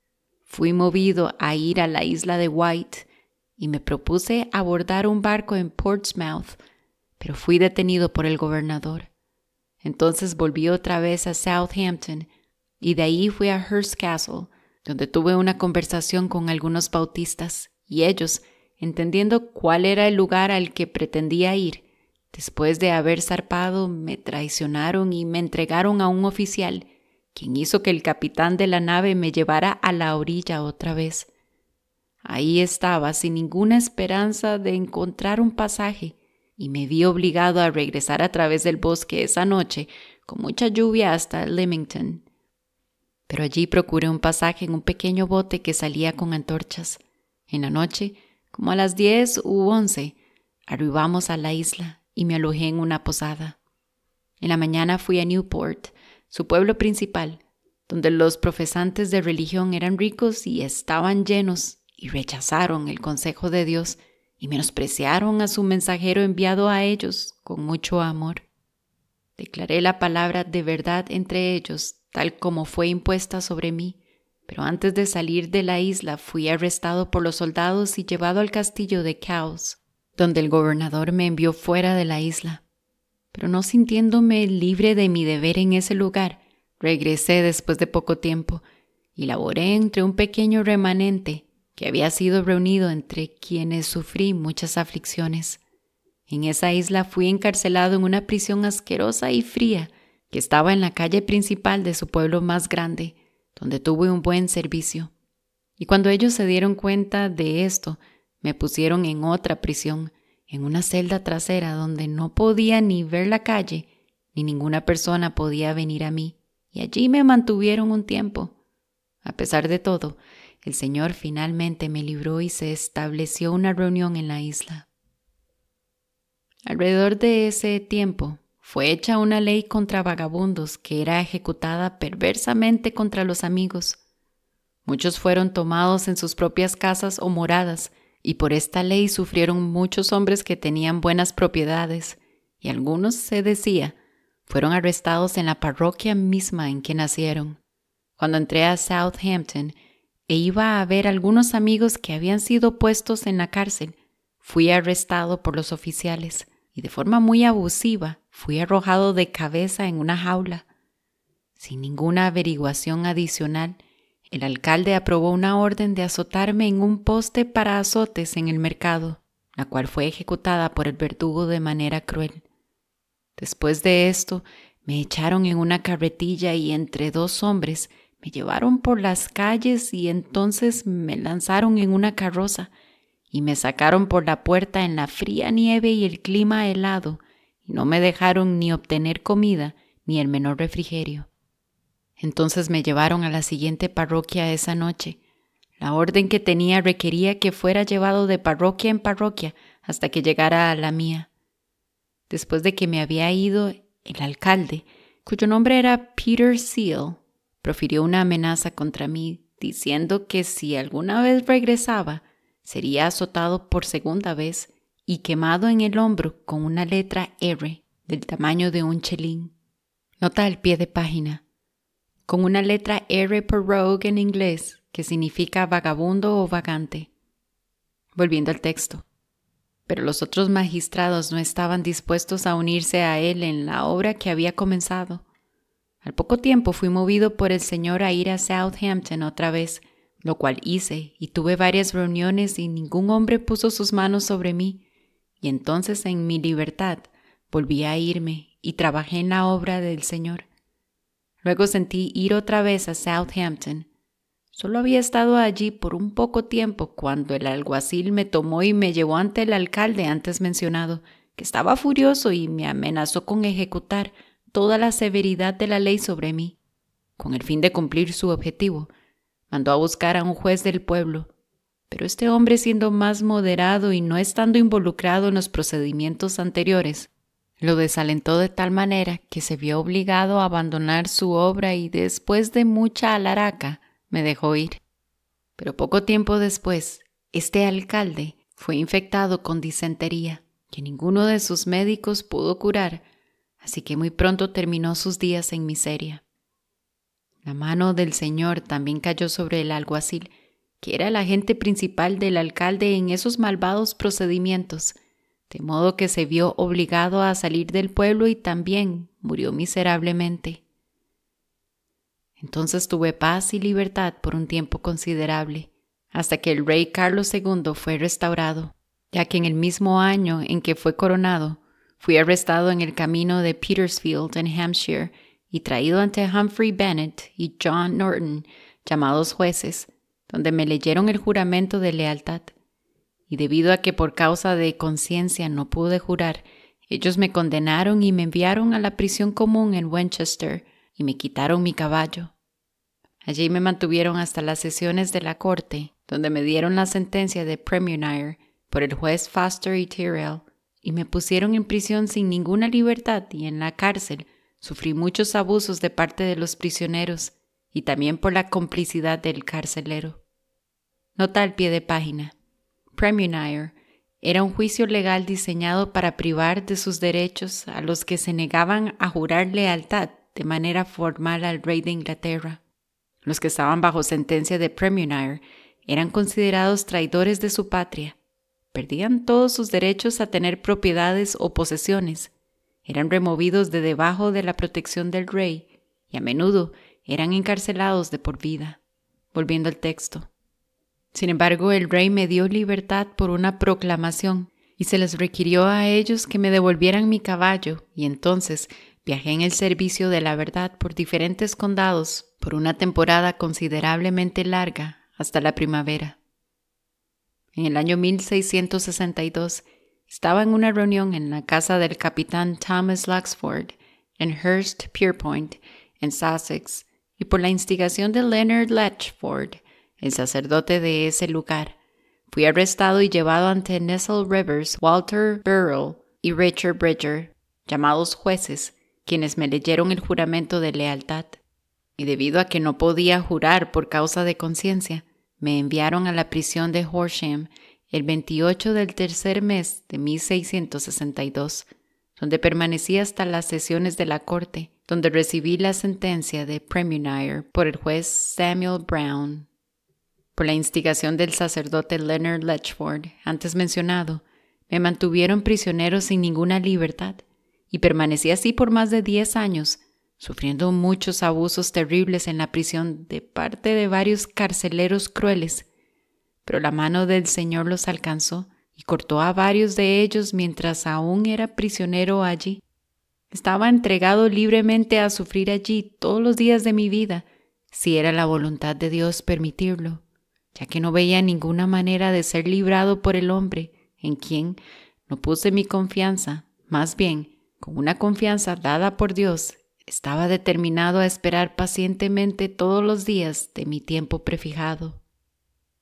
Fui movido a ir a la isla de White y me propuse abordar un barco en Portsmouth, pero fui detenido por el gobernador. Entonces volví otra vez a Southampton y de ahí fui a Hurst Castle, donde tuve una conversación con algunos bautistas, y ellos, entendiendo cuál era el lugar al que pretendía ir, después de haber zarpado, me traicionaron y me entregaron a un oficial, quien hizo que el capitán de la nave me llevara a la orilla otra vez. Ahí estaba, sin ninguna esperanza de encontrar un pasaje, y me vi obligado a regresar a través del bosque esa noche, con mucha lluvia, hasta Lymington. Pero allí procuré un pasaje en un pequeño bote que salía con antorchas. En la noche, como a las diez u once, arribamos a la isla y me alojé en una posada. En la mañana fui a Newport, su pueblo principal, donde los profesantes de religión eran ricos y estaban llenos y rechazaron el consejo de Dios y menospreciaron a su mensajero enviado a ellos con mucho amor. Declaré la palabra de verdad entre ellos, tal como fue impuesta sobre mí, pero antes de salir de la isla fui arrestado por los soldados y llevado al castillo de Cowes, donde el gobernador me envió fuera de la isla. Pero no sintiéndome libre de mi deber en ese lugar, regresé después de poco tiempo y laboré entre un pequeño remanente que había sido reunido entre quienes sufrí muchas aflicciones. En esa isla fui encarcelado en una prisión asquerosa y fría que estaba en la calle principal de su pueblo más grande, donde tuve un buen servicio. Y cuando ellos se dieron cuenta de esto, me pusieron en otra prisión, en una celda trasera donde no podía ni ver la calle, ni ninguna persona podía venir a mí, y allí me mantuvieron un tiempo. A pesar de todo, el Señor finalmente me libró y se estableció una reunión en la isla. Alrededor de ese tiempo, fue hecha una ley contra vagabundos que era ejecutada perversamente contra los amigos. Muchos fueron tomados en sus propias casas o moradas, y por esta ley sufrieron muchos hombres que tenían buenas propiedades, y algunos, se decía, fueron arrestados en la parroquia misma en que nacieron. Cuando entré a Southampton e iba a ver algunos amigos que habían sido puestos en la cárcel, fui arrestado por los oficiales y de forma muy abusiva fui arrojado de cabeza en una jaula. Sin ninguna averiguación adicional, el alcalde aprobó una orden de azotarme en un poste para azotes en el mercado, la cual fue ejecutada por el verdugo de manera cruel. Después de esto, me echaron en una carretilla y entre dos hombres me llevaron por las calles y entonces me lanzaron en una carroza y me sacaron por la puerta en la fría nieve y el clima helado y no me dejaron ni obtener comida ni el menor refrigerio. Entonces me llevaron a la siguiente parroquia esa noche, La orden que tenía requería que fuera llevado de parroquia en parroquia hasta que llegara a la mía. Después de que me había ido, el alcalde, cuyo nombre era Peter Seal, profirió una amenaza contra mí, diciendo que si alguna vez regresaba, sería azotado por segunda vez y quemado en el hombro con una letra R del tamaño de un chelín. Nota al pie de página. Con una letra R por rogue en inglés, que significa vagabundo o vagante. Volviendo al texto. Pero los otros magistrados no estaban dispuestos a unirse a él en la obra que había comenzado. Al poco tiempo fui movido por el Señor a ir a Southampton otra vez, lo cual hice, y tuve varias reuniones y ningún hombre puso sus manos sobre mí. Y entonces en mi libertad volví a irme y trabajé en la obra del Señor. Luego sentí ir otra vez a Southampton. Solo había estado allí por un poco tiempo cuando el alguacil me tomó y me llevó ante el alcalde antes mencionado, que estaba furioso y me amenazó con ejecutar toda la severidad de la ley sobre mí. Con el fin de cumplir su objetivo, mandó a buscar a un juez del pueblo, pero este hombre, siendo más moderado y no estando involucrado en los procedimientos anteriores, lo desalentó de tal manera que se vio obligado a abandonar su obra y después de mucha alaraca me dejó ir. Pero poco tiempo después, este alcalde fue infectado con disentería, que ninguno de sus médicos pudo curar, así que muy pronto terminó sus días en miseria. La mano del Señor también cayó sobre el alguacil, que era el agente principal del alcalde en esos malvados procedimientos, de modo que se vio obligado a salir del pueblo y también murió miserablemente. Entonces tuve paz y libertad por un tiempo considerable, hasta que el rey Carlos segundo fue restaurado, ya que en el mismo año en que fue coronado, fui arrestado en el camino de Petersfield en Hampshire y traído ante Humphrey Bennet y John Norton, llamados jueces, donde me leyeron el juramento de lealtad. Y debido a que por causa de conciencia no pude jurar, ellos me condenaron y me enviaron a la prisión común en Winchester y me quitaron mi caballo. Allí me mantuvieron hasta las sesiones de la corte, donde me dieron la sentencia de Premunire por el juez Foster y Tyrrell, y me pusieron en prisión sin ninguna libertad, y en la cárcel sufrí muchos abusos de parte de los prisioneros y también por la complicidad del carcelero. Nota al pie de página. Premunire era un juicio legal diseñado para privar de sus derechos a los que se negaban a jurar lealtad de manera formal al rey de Inglaterra. Los que estaban bajo sentencia de Premunire eran considerados traidores de su patria, perdían todos sus derechos a tener propiedades o posesiones, eran removidos de debajo de la protección del rey y a menudo eran encarcelados de por vida. Volviendo al texto. Sin embargo, el rey me dio libertad por una proclamación y se les requirió a ellos que me devolvieran mi caballo, y entonces viajé en el servicio de la verdad por diferentes condados por una temporada considerablemente larga hasta la primavera. En el año mil seiscientos sesenta y dos estaba en una reunión en la casa del capitán Thomas Luxford en Hurst Pierpoint, en Sussex, y por la instigación de Leonard Latchford, el sacerdote de ese lugar, fui arrestado y llevado ante Nestle Rivers, Walter Burrell y Richard Bridger, llamados jueces, quienes me leyeron el juramento de lealtad. Y debido a que no podía jurar por causa de conciencia, me enviaron a la prisión de Horsham el veintiocho del tercer mes de mil seiscientos sesenta y dos, donde permanecí hasta las sesiones de la corte, donde recibí la sentencia de Premunire por el juez Samuel Brown. Por la instigación del sacerdote Leonard Latchford, antes mencionado, me mantuvieron prisionero sin ninguna libertad, y permanecí así por más de diez años, sufriendo muchos abusos terribles en la prisión de parte de varios carceleros crueles. Pero la mano del Señor los alcanzó y cortó a varios de ellos mientras aún era prisionero allí. Estaba entregado libremente a sufrir allí todos los días de mi vida, si era la voluntad de Dios permitirlo, ya que no veía ninguna manera de ser librado por el hombre, en quien no puse mi confianza. Más bien, con una confianza dada por Dios, estaba determinado a esperar pacientemente todos los días de mi tiempo prefijado.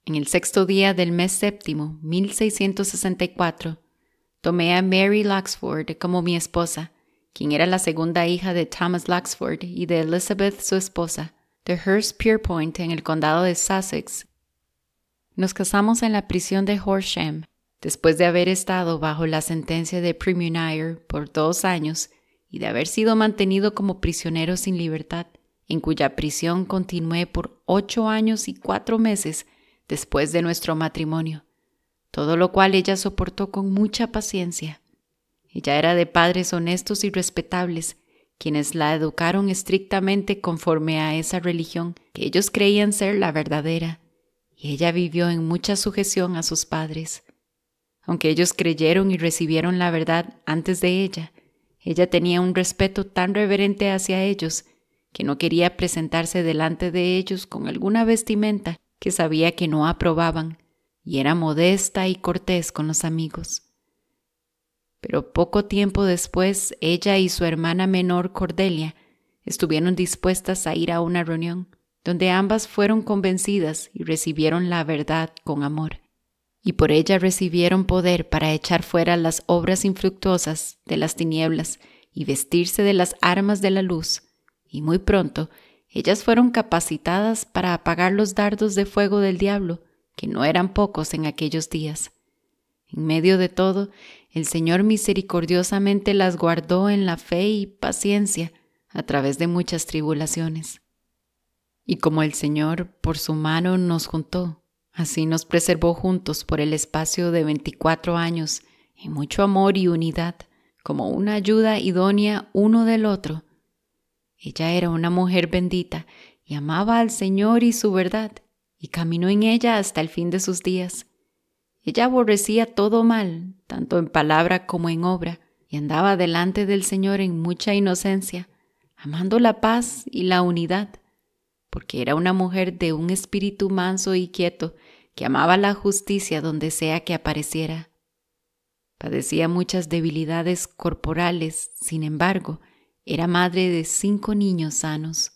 En el sexto día del mes séptimo, mil seiscientos sesenta y cuatro, tomé a Mary Laxford como mi esposa, quien era la segunda hija de Thomas Laxford y de Elizabeth, su esposa, de Hurstpierpoint en el condado de Sussex. Nos casamos en la prisión de Horsham, después de haber estado bajo la sentencia de Premunire por dos años y de haber sido mantenido como prisionero sin libertad, en cuya prisión continué por ocho años y cuatro meses después de nuestro matrimonio, todo lo cual ella soportó con mucha paciencia. Ella era de padres honestos y respetables, quienes la educaron estrictamente conforme a esa religión que ellos creían ser la verdadera, y ella vivió en mucha sujeción a sus padres. Aunque ellos creyeron y recibieron la verdad antes de ella, ella tenía un respeto tan reverente hacia ellos que no quería presentarse delante de ellos con alguna vestimenta que sabía que no aprobaban, y era modesta y cortés con los amigos. Pero poco tiempo después, ella y su hermana menor Cordelia estuvieron dispuestas a ir a una reunión, donde ambas fueron convencidas y recibieron la verdad con amor, y por ella recibieron poder para echar fuera las obras infructuosas de las tinieblas y vestirse de las armas de la luz, y muy pronto ellas fueron capacitadas para apagar los dardos de fuego del diablo, que no eran pocos en aquellos días. En medio de todo, el Señor misericordiosamente las guardó en la fe y paciencia a través de muchas tribulaciones. Y como el Señor por su mano nos juntó, así nos preservó juntos por el espacio de veinticuatro años en mucho amor y unidad, como una ayuda idónea uno del otro. Ella era una mujer bendita y amaba al Señor y su verdad, y caminó en ella hasta el fin de sus días. Ella aborrecía todo mal, tanto en palabra como en obra, y andaba delante del Señor en mucha inocencia, amando la paz y la unidad, porque era una mujer de un espíritu manso y quieto, que amaba la justicia donde sea que apareciera. Padecía muchas debilidades corporales, sin embargo, era madre de cinco niños sanos.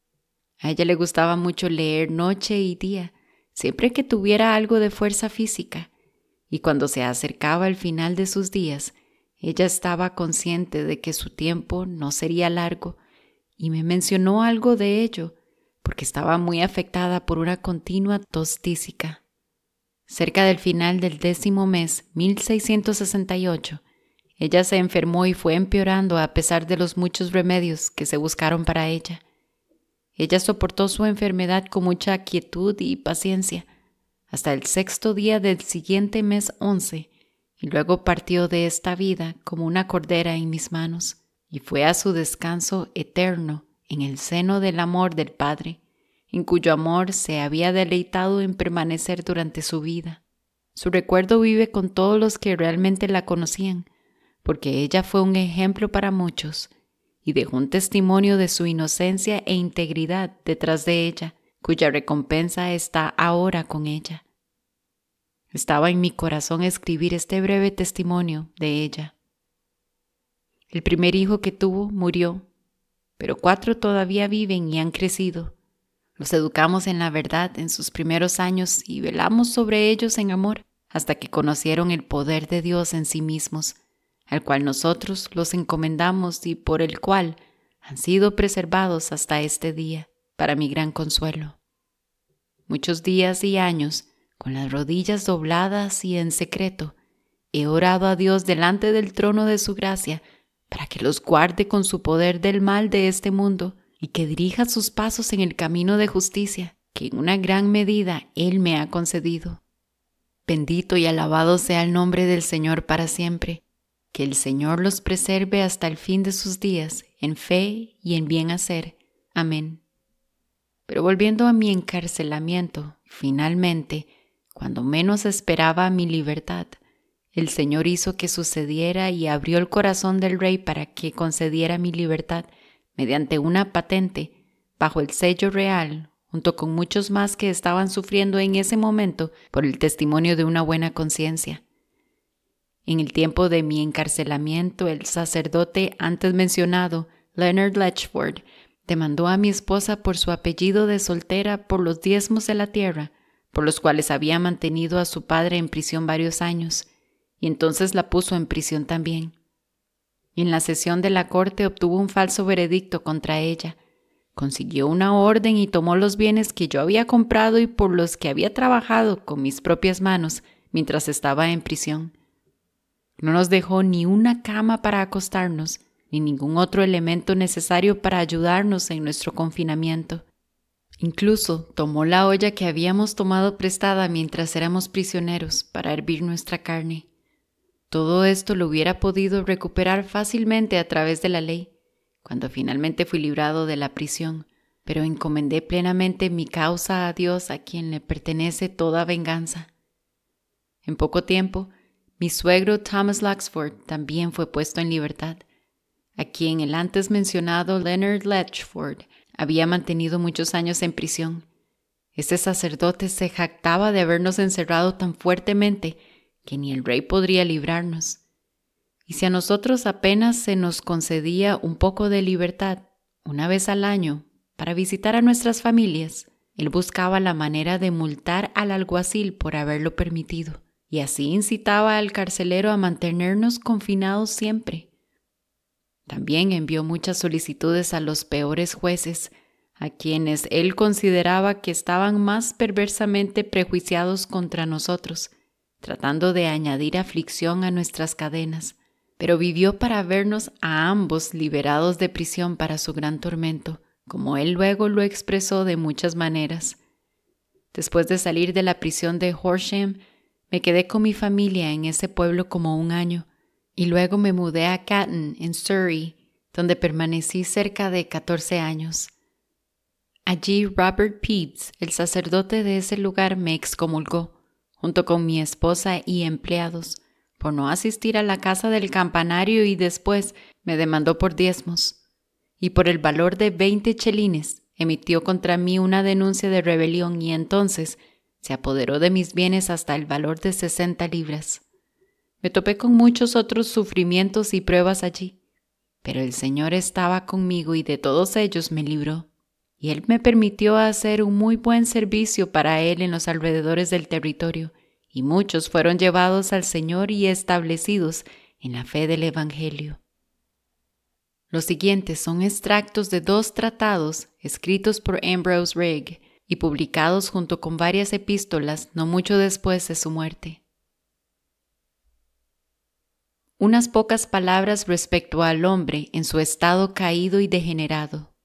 A ella le gustaba mucho leer noche y día, siempre que tuviera algo de fuerza física, y cuando se acercaba el final de sus días, ella estaba consciente de que su tiempo no sería largo, y me mencionó algo de ello, porque estaba muy afectada por una continua tos tísica. Cerca del final del décimo mes, mil seiscientos sesenta y ocho, ella se enfermó y fue empeorando a pesar de los muchos remedios que se buscaron para ella. Ella soportó su enfermedad con mucha quietud y paciencia, hasta el sexto día del siguiente mes once, y luego partió de esta vida como una cordera en mis manos, y fue a su descanso eterno en el seno del amor del Padre, en cuyo amor se había deleitado en permanecer durante su vida. Su recuerdo vive con todos los que realmente la conocían, porque ella fue un ejemplo para muchos, y dejó un testimonio de su inocencia e integridad detrás de ella, cuya recompensa está ahora con ella. Estaba en mi corazón escribir este breve testimonio de ella. El primer hijo que tuvo murió, pero cuatro todavía viven y han crecido. Los educamos en la verdad en sus primeros años y velamos sobre ellos en amor hasta que conocieron el poder de Dios en sí mismos, al cual nosotros los encomendamos y por el cual han sido preservados hasta este día, para mi gran consuelo. Muchos días y años, con las rodillas dobladas y en secreto, he orado a Dios delante del trono de su gracia para que los guarde con su poder del mal de este mundo y que dirija sus pasos en el camino de justicia que en una gran medida Él me ha concedido. Bendito y alabado sea el nombre del Señor para siempre. Que el Señor los preserve hasta el fin de sus días, en fe y en bien hacer. Amén. Pero volviendo a mi encarcelamiento, finalmente, cuando menos esperaba mi libertad, el Señor hizo que sucediera y abrió el corazón del rey para que concediera mi libertad mediante una patente, bajo el sello real, junto con muchos más que estaban sufriendo en ese momento por el testimonio de una buena conciencia. En el tiempo de mi encarcelamiento, el sacerdote antes mencionado, Leonard Latchford, demandó a mi esposa por su apellido de soltera por los diezmos de la tierra, por los cuales había mantenido a su padre en prisión varios años, y entonces la puso en prisión también. Y en la sesión de la corte obtuvo un falso veredicto contra ella. Consiguió una orden y tomó los bienes que yo había comprado y por los que había trabajado con mis propias manos mientras estaba en prisión. No nos dejó ni una cama para acostarnos, ni ningún otro elemento necesario para ayudarnos en nuestro confinamiento. Incluso tomó la olla que habíamos tomado prestada mientras éramos prisioneros para hervir nuestra carne. Todo esto lo hubiera podido recuperar fácilmente a través de la ley, cuando finalmente fui librado de la prisión, pero encomendé plenamente mi causa a Dios, a quien le pertenece toda venganza. En poco tiempo, mi suegro Thomas Luxford también fue puesto en libertad, a quien el antes mencionado Leonard Latchford había mantenido muchos años en prisión. Este sacerdote se jactaba de habernos encerrado tan fuertemente que ni el rey podría librarnos. Y si a nosotros apenas se nos concedía un poco de libertad, una vez al año, para visitar a nuestras familias, él buscaba la manera de multar al alguacil por haberlo permitido, y así incitaba al carcelero a mantenernos confinados siempre. También envió muchas solicitudes a los peores jueces, a quienes él consideraba que estaban más perversamente prejuiciados contra nosotros, tratando de añadir aflicción a nuestras cadenas, pero vivió para vernos a ambos liberados de prisión para su gran tormento, como él luego lo expresó de muchas maneras. Después de salir de la prisión de Horsham, me quedé con mi familia en ese pueblo como un año, y luego me mudé a Catton, en Surrey, donde permanecí cerca de catorce años. Allí Robert Peeves, el sacerdote de ese lugar, me excomulgó, junto con mi esposa y empleados, por no asistir a la casa del campanario, y después me demandó por diezmos. Y por el valor de veinte chelines emitió contra mí una denuncia de rebelión y entonces se apoderó de mis bienes hasta el valor de sesenta libras. Me topé con muchos otros sufrimientos y pruebas allí, pero el Señor estaba conmigo y de todos ellos me libró. Y Él me permitió hacer un muy buen servicio para Él en los alrededores del territorio, y muchos fueron llevados al Señor y establecidos en la fe del Evangelio. Los siguientes son extractos de dos tratados escritos por Ambrose Rigg y publicados junto con varias epístolas no mucho después de su muerte. Unas pocas palabras respecto al hombre en su estado caído y degenerado.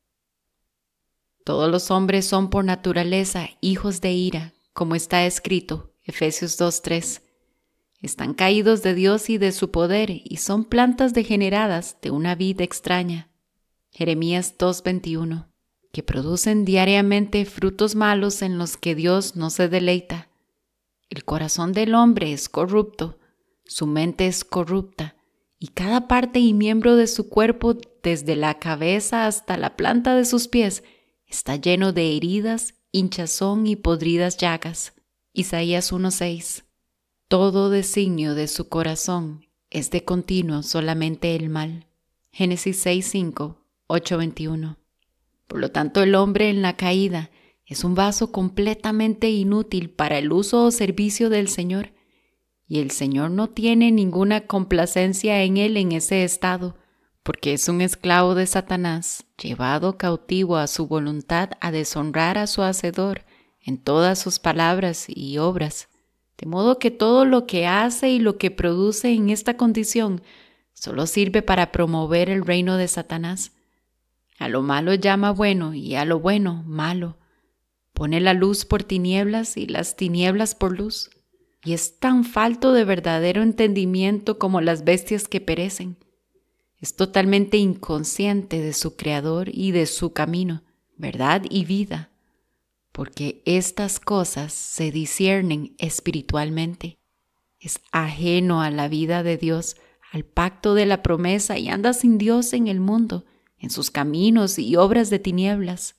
Todos los hombres son por naturaleza hijos de ira, como está escrito, Efesios dos tres. Están caídos de Dios y de su poder, y son plantas degeneradas de una vid extraña, Jeremías dos veintiuno, que producen diariamente frutos malos en los que Dios no se deleita. El corazón del hombre es corrupto, su mente es corrupta, y cada parte y miembro de su cuerpo, desde la cabeza hasta la planta de sus pies, está lleno de heridas, hinchazón y podridas llagas. Isaías uno seis. Todo designio de su corazón es de continuo solamente el mal. Génesis seis cinco, ocho veintiuno. Por lo tanto, el hombre en la caída es un vaso completamente inútil para el uso o servicio del Señor, y el Señor no tiene ninguna complacencia en él en ese estado, porque es un esclavo de Satanás, llevado cautivo a su voluntad a deshonrar a su Hacedor en todas sus palabras y obras, de modo que todo lo que hace y lo que produce en esta condición solo sirve para promover el reino de Satanás. A lo malo llama bueno y a lo bueno malo. Pone la luz por tinieblas y las tinieblas por luz. Y es tan falto de verdadero entendimiento como las bestias que perecen. Es totalmente inconsciente de su Creador y de su camino, verdad y vida, porque estas cosas se disciernen espiritualmente. Es ajeno a la vida de Dios, al pacto de la promesa, y anda sin Dios en el mundo, en sus caminos y obras de tinieblas.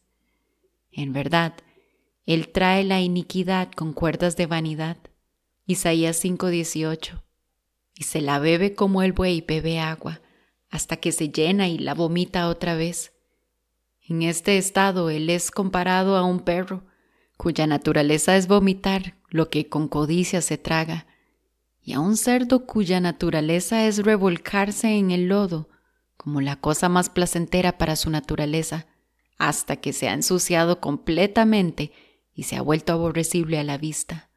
En verdad, Él trae la iniquidad con cuerdas de vanidad. Isaías cinco dieciocho. Y se la bebe como el buey bebe agua, hasta que se llena y la vomita otra vez. En este estado Él es comparado a un perro, cuya naturaleza es vomitar lo que con codicia se traga, y a un cerdo cuya naturaleza es revolcarse en el lodo, como la cosa más placentera para su naturaleza, hasta que se ha ensuciado completamente y se ha vuelto aborrecible a la vista.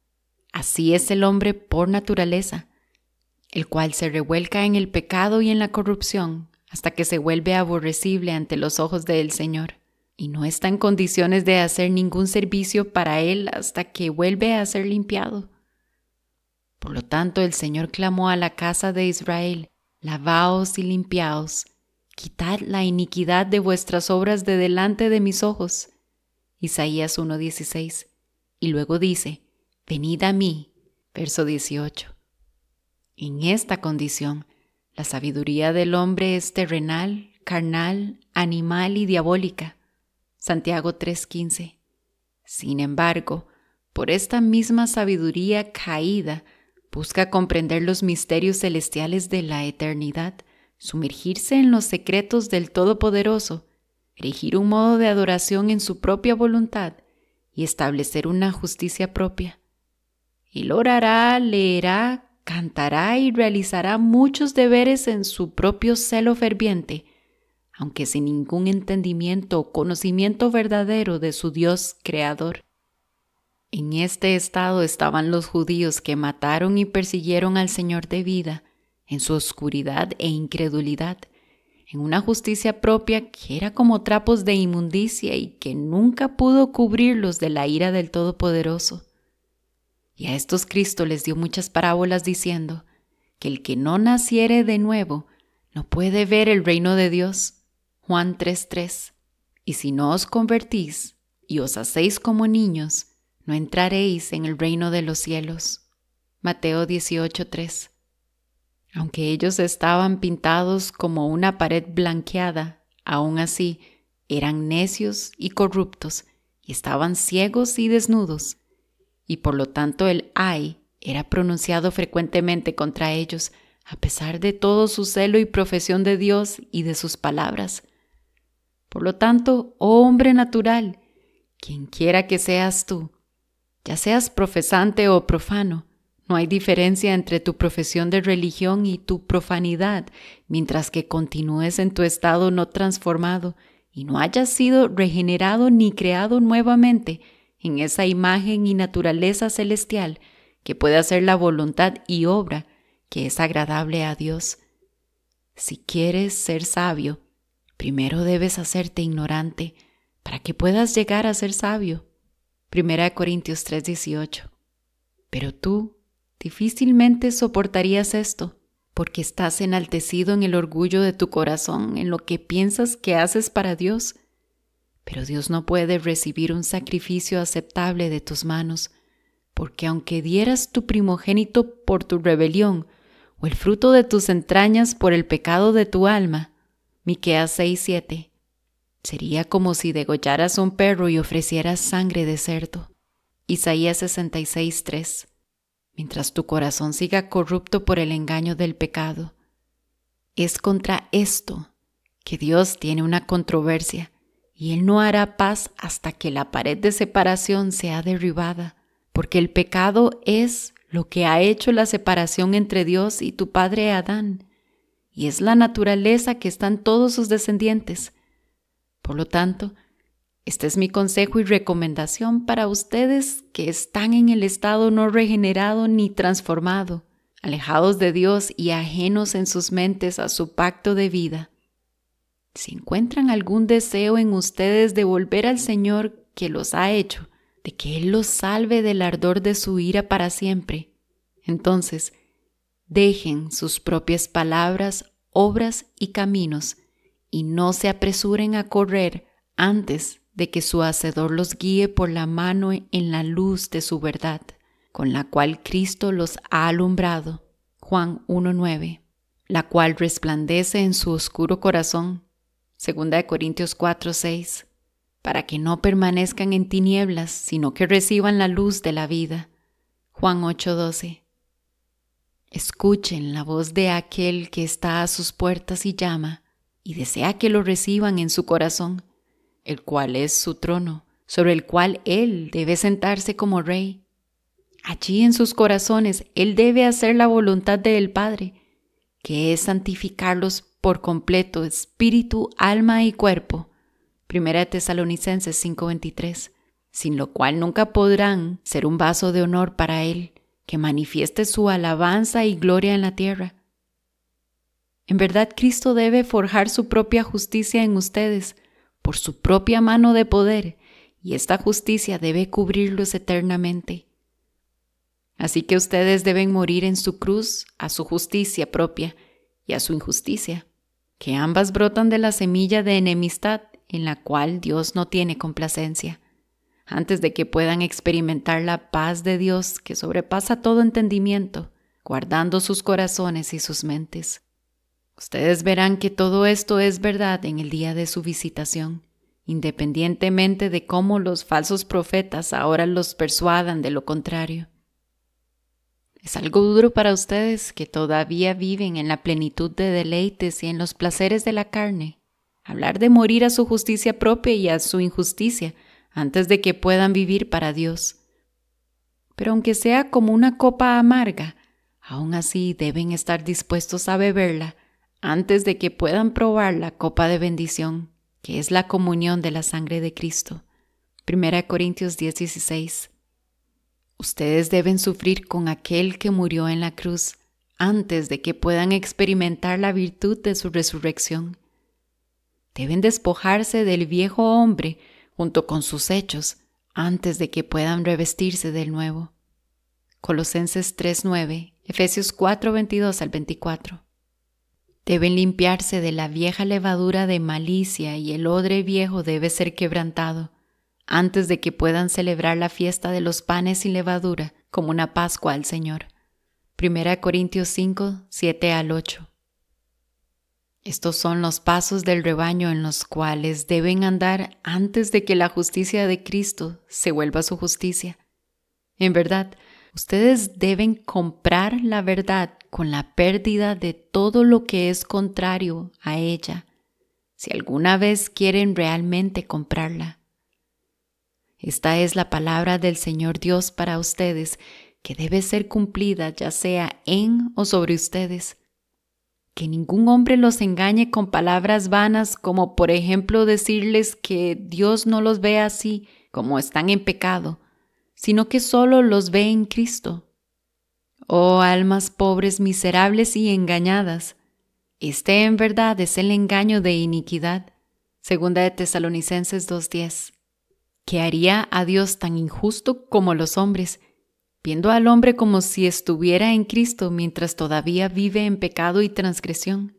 Así es el hombre por naturaleza, el cual se revuelca en el pecado y en la corrupción, hasta que se vuelve aborrecible ante los ojos del Señor, y no está en condiciones de hacer ningún servicio para él hasta que vuelve a ser limpiado. Por lo tanto, el Señor clamó a la casa de Israel: lavaos y limpiaos, quitad la iniquidad de vuestras obras de delante de mis ojos. Isaías uno dieciséis. Y luego dice: venid a mí. Verso dieciocho. En esta condición, la sabiduría del hombre es terrenal, carnal, animal y diabólica. Santiago tres quince. Sin embargo, por esta misma sabiduría caída, busca comprender los misterios celestiales de la eternidad, sumergirse en los secretos del Todopoderoso, erigir un modo de adoración en su propia voluntad y establecer una justicia propia. Él orará, leerá, cantará y realizará muchos deberes en su propio celo ferviente, aunque sin ningún entendimiento o conocimiento verdadero de su Dios creador. En este estado estaban los judíos que mataron y persiguieron al Señor de vida en su oscuridad e incredulidad, en una justicia propia que era como trapos de inmundicia y que nunca pudo cubrirlos de la ira del Todopoderoso. Y a estos Cristo les dio muchas parábolas diciendo que el que no naciere de nuevo no puede ver el reino de Dios. Juan tres tres. Y si no os convertís y os hacéis como niños, no entraréis en el reino de los cielos. Mateo dieciocho tres. Aunque ellos estaban pintados como una pared blanqueada, aún así eran necios y corruptos, y estaban ciegos y desnudos, y por lo tanto el ay era pronunciado frecuentemente contra ellos, a pesar de todo su celo y profesión de Dios y de sus palabras. Por lo tanto, oh hombre natural, quien quiera que seas tú, ya seas profesante o profano, no hay diferencia entre tu profesión de religión y tu profanidad, mientras que continúes en tu estado no transformado y no hayas sido regenerado ni creado nuevamente en esa imagen y naturaleza celestial que puede hacer la voluntad y obra que es agradable a Dios. Si quieres ser sabio, primero debes hacerte ignorante para que puedas llegar a ser sabio. Primera de Corintios tres dieciocho. Pero tú difícilmente soportarías esto, porque estás enaltecido en el orgullo de tu corazón, en lo que piensas que haces para Dios. Pero Dios no puede recibir un sacrificio aceptable de tus manos, porque aunque dieras tu primogénito por tu rebelión, o el fruto de tus entrañas por el pecado de tu alma, Miqueas seis siete, sería como si degollaras un perro y ofrecieras sangre de cerdo. Isaías sesenta y seis tres. Mientras tu corazón siga corrupto por el engaño del pecado. Es contra esto que Dios tiene una controversia, y Él no hará paz hasta que la pared de separación sea derribada, porque el pecado es lo que ha hecho la separación entre Dios y tu padre Adán, y es la naturaleza que está en todos sus descendientes. Por lo tanto, este es mi consejo y recomendación para ustedes que están en el estado no regenerado ni transformado, alejados de Dios y ajenos en sus mentes a su pacto de vida. Si encuentran algún deseo en ustedes de volver al Señor que los ha hecho, de que Él los salve del ardor de su ira para siempre, entonces dejen sus propias palabras, obras y caminos y no se apresuren a correr antes de que su Hacedor los guíe por la mano en la luz de su verdad, con la cual Cristo los ha alumbrado. Juan uno nueve, la cual resplandece en su oscuro corazón. Segunda de Corintios cuatro seis, para que no permanezcan en tinieblas, sino que reciban la luz de la vida. Juan ocho doce. Escuchen la voz de aquel que está a sus puertas y llama, y desea que lo reciban en su corazón, el cual es su trono, sobre el cual Él debe sentarse como Rey. Allí en sus corazones Él debe hacer la voluntad del Padre, que es santificarlos por completo, espíritu, alma y cuerpo. Primera de Tesalonicenses cinco veintitrés. Sin lo cual nunca podrán ser un vaso de honor para Él, que manifieste su alabanza y gloria en la tierra. En verdad, Cristo debe forjar su propia justicia en ustedes, por su propia mano de poder, y esta justicia debe cubrirlos eternamente. Así que ustedes deben morir en su cruz a su justicia propia y a su injusticia, que ambas brotan de la semilla de enemistad en la cual Dios no tiene complacencia, antes de que puedan experimentar la paz de Dios que sobrepasa todo entendimiento, guardando sus corazones y sus mentes. Ustedes verán que todo esto es verdad en el día de su visitación, independientemente de cómo los falsos profetas ahora los persuadan de lo contrario. Es algo duro para ustedes que todavía viven en la plenitud de deleites y en los placeres de la carne, hablar de morir a su justicia propia y a su injusticia antes de que puedan vivir para Dios. Pero aunque sea como una copa amarga, aún así deben estar dispuestos a beberla antes de que puedan probar la copa de bendición, que es la comunión de la sangre de Cristo. Primera de Corintios diez dieciséis. Ustedes deben sufrir con aquel que murió en la cruz antes de que puedan experimentar la virtud de su resurrección. Deben despojarse del viejo hombre junto con sus hechos antes de que puedan revestirse del nuevo. Colosenses tres nueve, Efesios cuatro veintidós al veinticuatro. Deben limpiarse de la vieja levadura de malicia y el odre viejo debe ser quebrantado antes de que puedan celebrar la fiesta de los panes sin levadura como una Pascua al Señor. Primera Corintios cinco, siete al ocho. Estos son los pasos del rebaño en los cuales deben andar antes de que la justicia de Cristo se vuelva su justicia. En verdad, ustedes deben comprar la verdad con la pérdida de todo lo que es contrario a ella, si alguna vez quieren realmente comprarla. Esta es la palabra del Señor Dios para ustedes, que debe ser cumplida ya sea en o sobre ustedes. Que ningún hombre los engañe con palabras vanas, como por ejemplo decirles que Dios no los ve así, como están en pecado, sino que solo los ve en Cristo. Oh almas pobres, miserables y engañadas, este en verdad es el engaño de iniquidad. Segunda de Tesalonicenses dos diez. ¿Qué haría a Dios tan injusto como los hombres, viendo al hombre como si estuviera en Cristo mientras todavía vive en pecado y transgresión?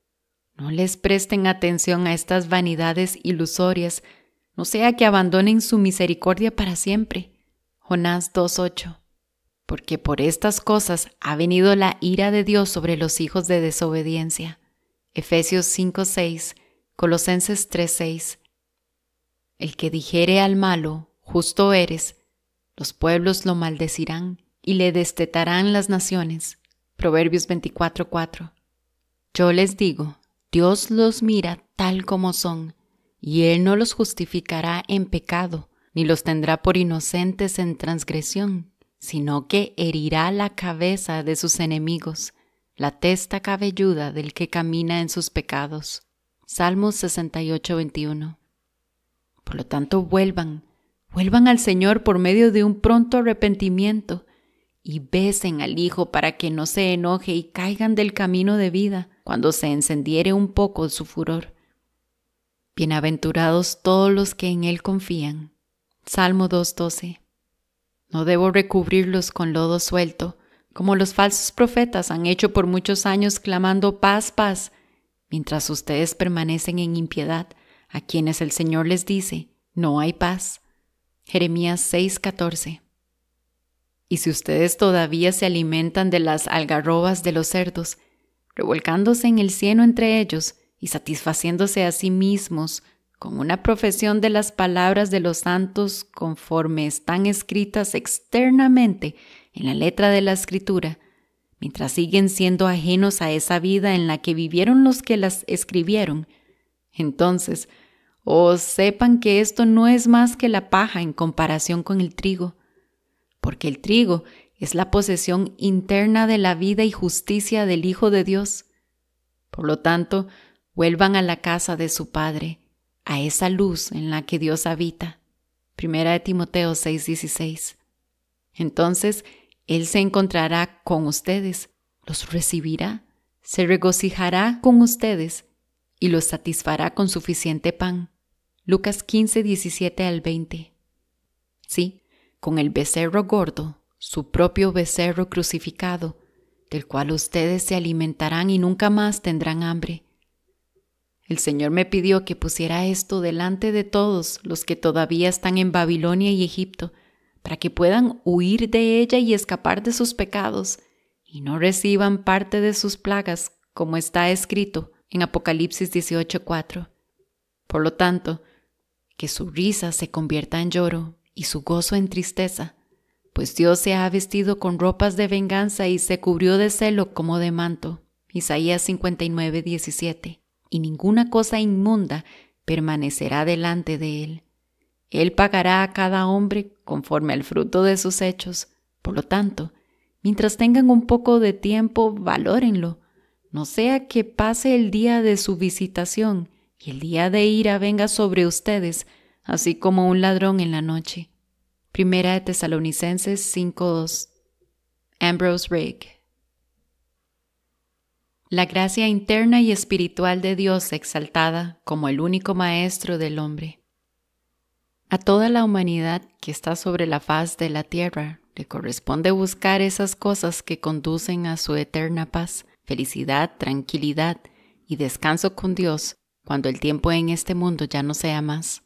No les presten atención a estas vanidades ilusorias, no sea que abandonen su misericordia para siempre. Jonás dos ocho. Porque por estas cosas ha venido la ira de Dios sobre los hijos de desobediencia. Efesios cinco seis, Colosenses tres seis. El que dijere al malo, justo eres, los pueblos lo maldecirán y le destetarán las naciones. Proverbios veinticuatro cuatro. Yo les digo, Dios los mira tal como son, y Él no los justificará en pecado, ni los tendrá por inocentes en transgresión, sino que herirá la cabeza de sus enemigos, la testa cabelluda del que camina en sus pecados. Salmos sesenta y ocho veintiuno. Por lo tanto, vuelvan, vuelvan al Señor por medio de un pronto arrepentimiento y besen al Hijo para que no se enoje y caigan del camino de vida cuando se encendiere un poco su furor. Bienaventurados todos los que en Él confían. Salmo dos doce. No debo recubrirlos con lodo suelto, como los falsos profetas han hecho por muchos años clamando paz, paz, mientras ustedes permanecen en impiedad, a quienes el Señor les dice, no hay paz. Jeremías seis catorce. Y si ustedes todavía se alimentan de las algarrobas de los cerdos, revolcándose en el cieno entre ellos y satisfaciéndose a sí mismos con una profesión de las palabras de los santos conforme están escritas externamente en la letra de la Escritura, mientras siguen siendo ajenos a esa vida en la que vivieron los que las escribieron, entonces O sepan que esto no es más que la paja en comparación con el trigo, porque el trigo es la posesión interna de la vida y justicia del Hijo de Dios. Por lo tanto, vuelvan a la casa de su Padre, a esa luz en la que Dios habita. Primera de Timoteo seis dieciséis. Entonces, Él se encontrará con ustedes, los recibirá, se regocijará con ustedes y los satisfará con suficiente pan. Lucas quince, diecisiete al veinte. Sí, con el becerro gordo, su propio becerro crucificado, del cual ustedes se alimentarán y nunca más tendrán hambre. El Señor me pidió que pusiera esto delante de todos los que todavía están en Babilonia y Egipto, para que puedan huir de ella y escapar de sus pecados, y no reciban parte de sus plagas, como está escrito en Apocalipsis dieciocho cuatro. Por lo tanto, que su risa se convierta en lloro y su gozo en tristeza, pues Dios se ha vestido con ropas de venganza y se cubrió de celo como de manto. Isaías cincuenta y nueve diecisiete. Y ninguna cosa inmunda permanecerá delante de él. Él pagará a cada hombre conforme al fruto de sus hechos. Por lo tanto, mientras tengan un poco de tiempo, valórenlo. No sea que pase el día de su visitación y el día de ira venga sobre ustedes, así como un ladrón en la noche. Primera de Tesalonicenses cinco dos. Ambrose Rigg. La gracia interna y espiritual de Dios exaltada como el único maestro del hombre. A toda la humanidad que está sobre la faz de la tierra le corresponde buscar esas cosas que conducen a su eterna paz, felicidad, tranquilidad y descanso con Dios cuando el tiempo en este mundo ya no sea más.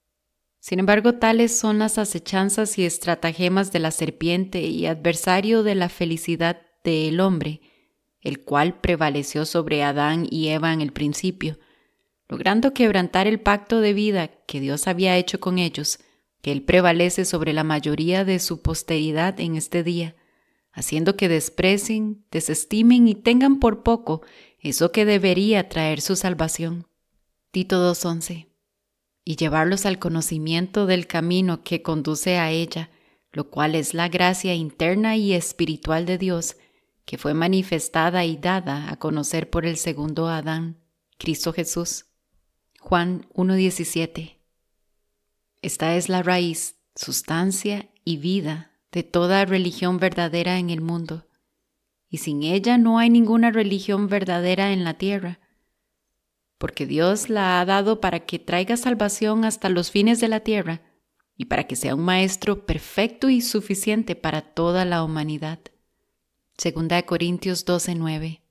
Sin embargo, tales son las acechanzas y estratagemas de la serpiente y adversario de la felicidad del hombre, el cual prevaleció sobre Adán y Eva en el principio, logrando quebrantar el pacto de vida que Dios había hecho con ellos, que Él prevalece sobre la mayoría de su posteridad en este día, haciendo que desprecien, desestimen y tengan por poco eso que debería traer su salvación. Tito dos once. Y llevarlos al conocimiento del camino que conduce a ella, lo cual es la gracia interna y espiritual de Dios, que fue manifestada y dada a conocer por el segundo Adán, Cristo Jesús. Juan uno diecisiete. Esta es la raíz, sustancia y vida de toda religión verdadera en el mundo, y sin ella no hay ninguna religión verdadera en la tierra, porque Dios la ha dado para que traiga salvación hasta los fines de la tierra y para que sea un maestro perfecto y suficiente para toda la humanidad. Segunda de Corintios doce nueve.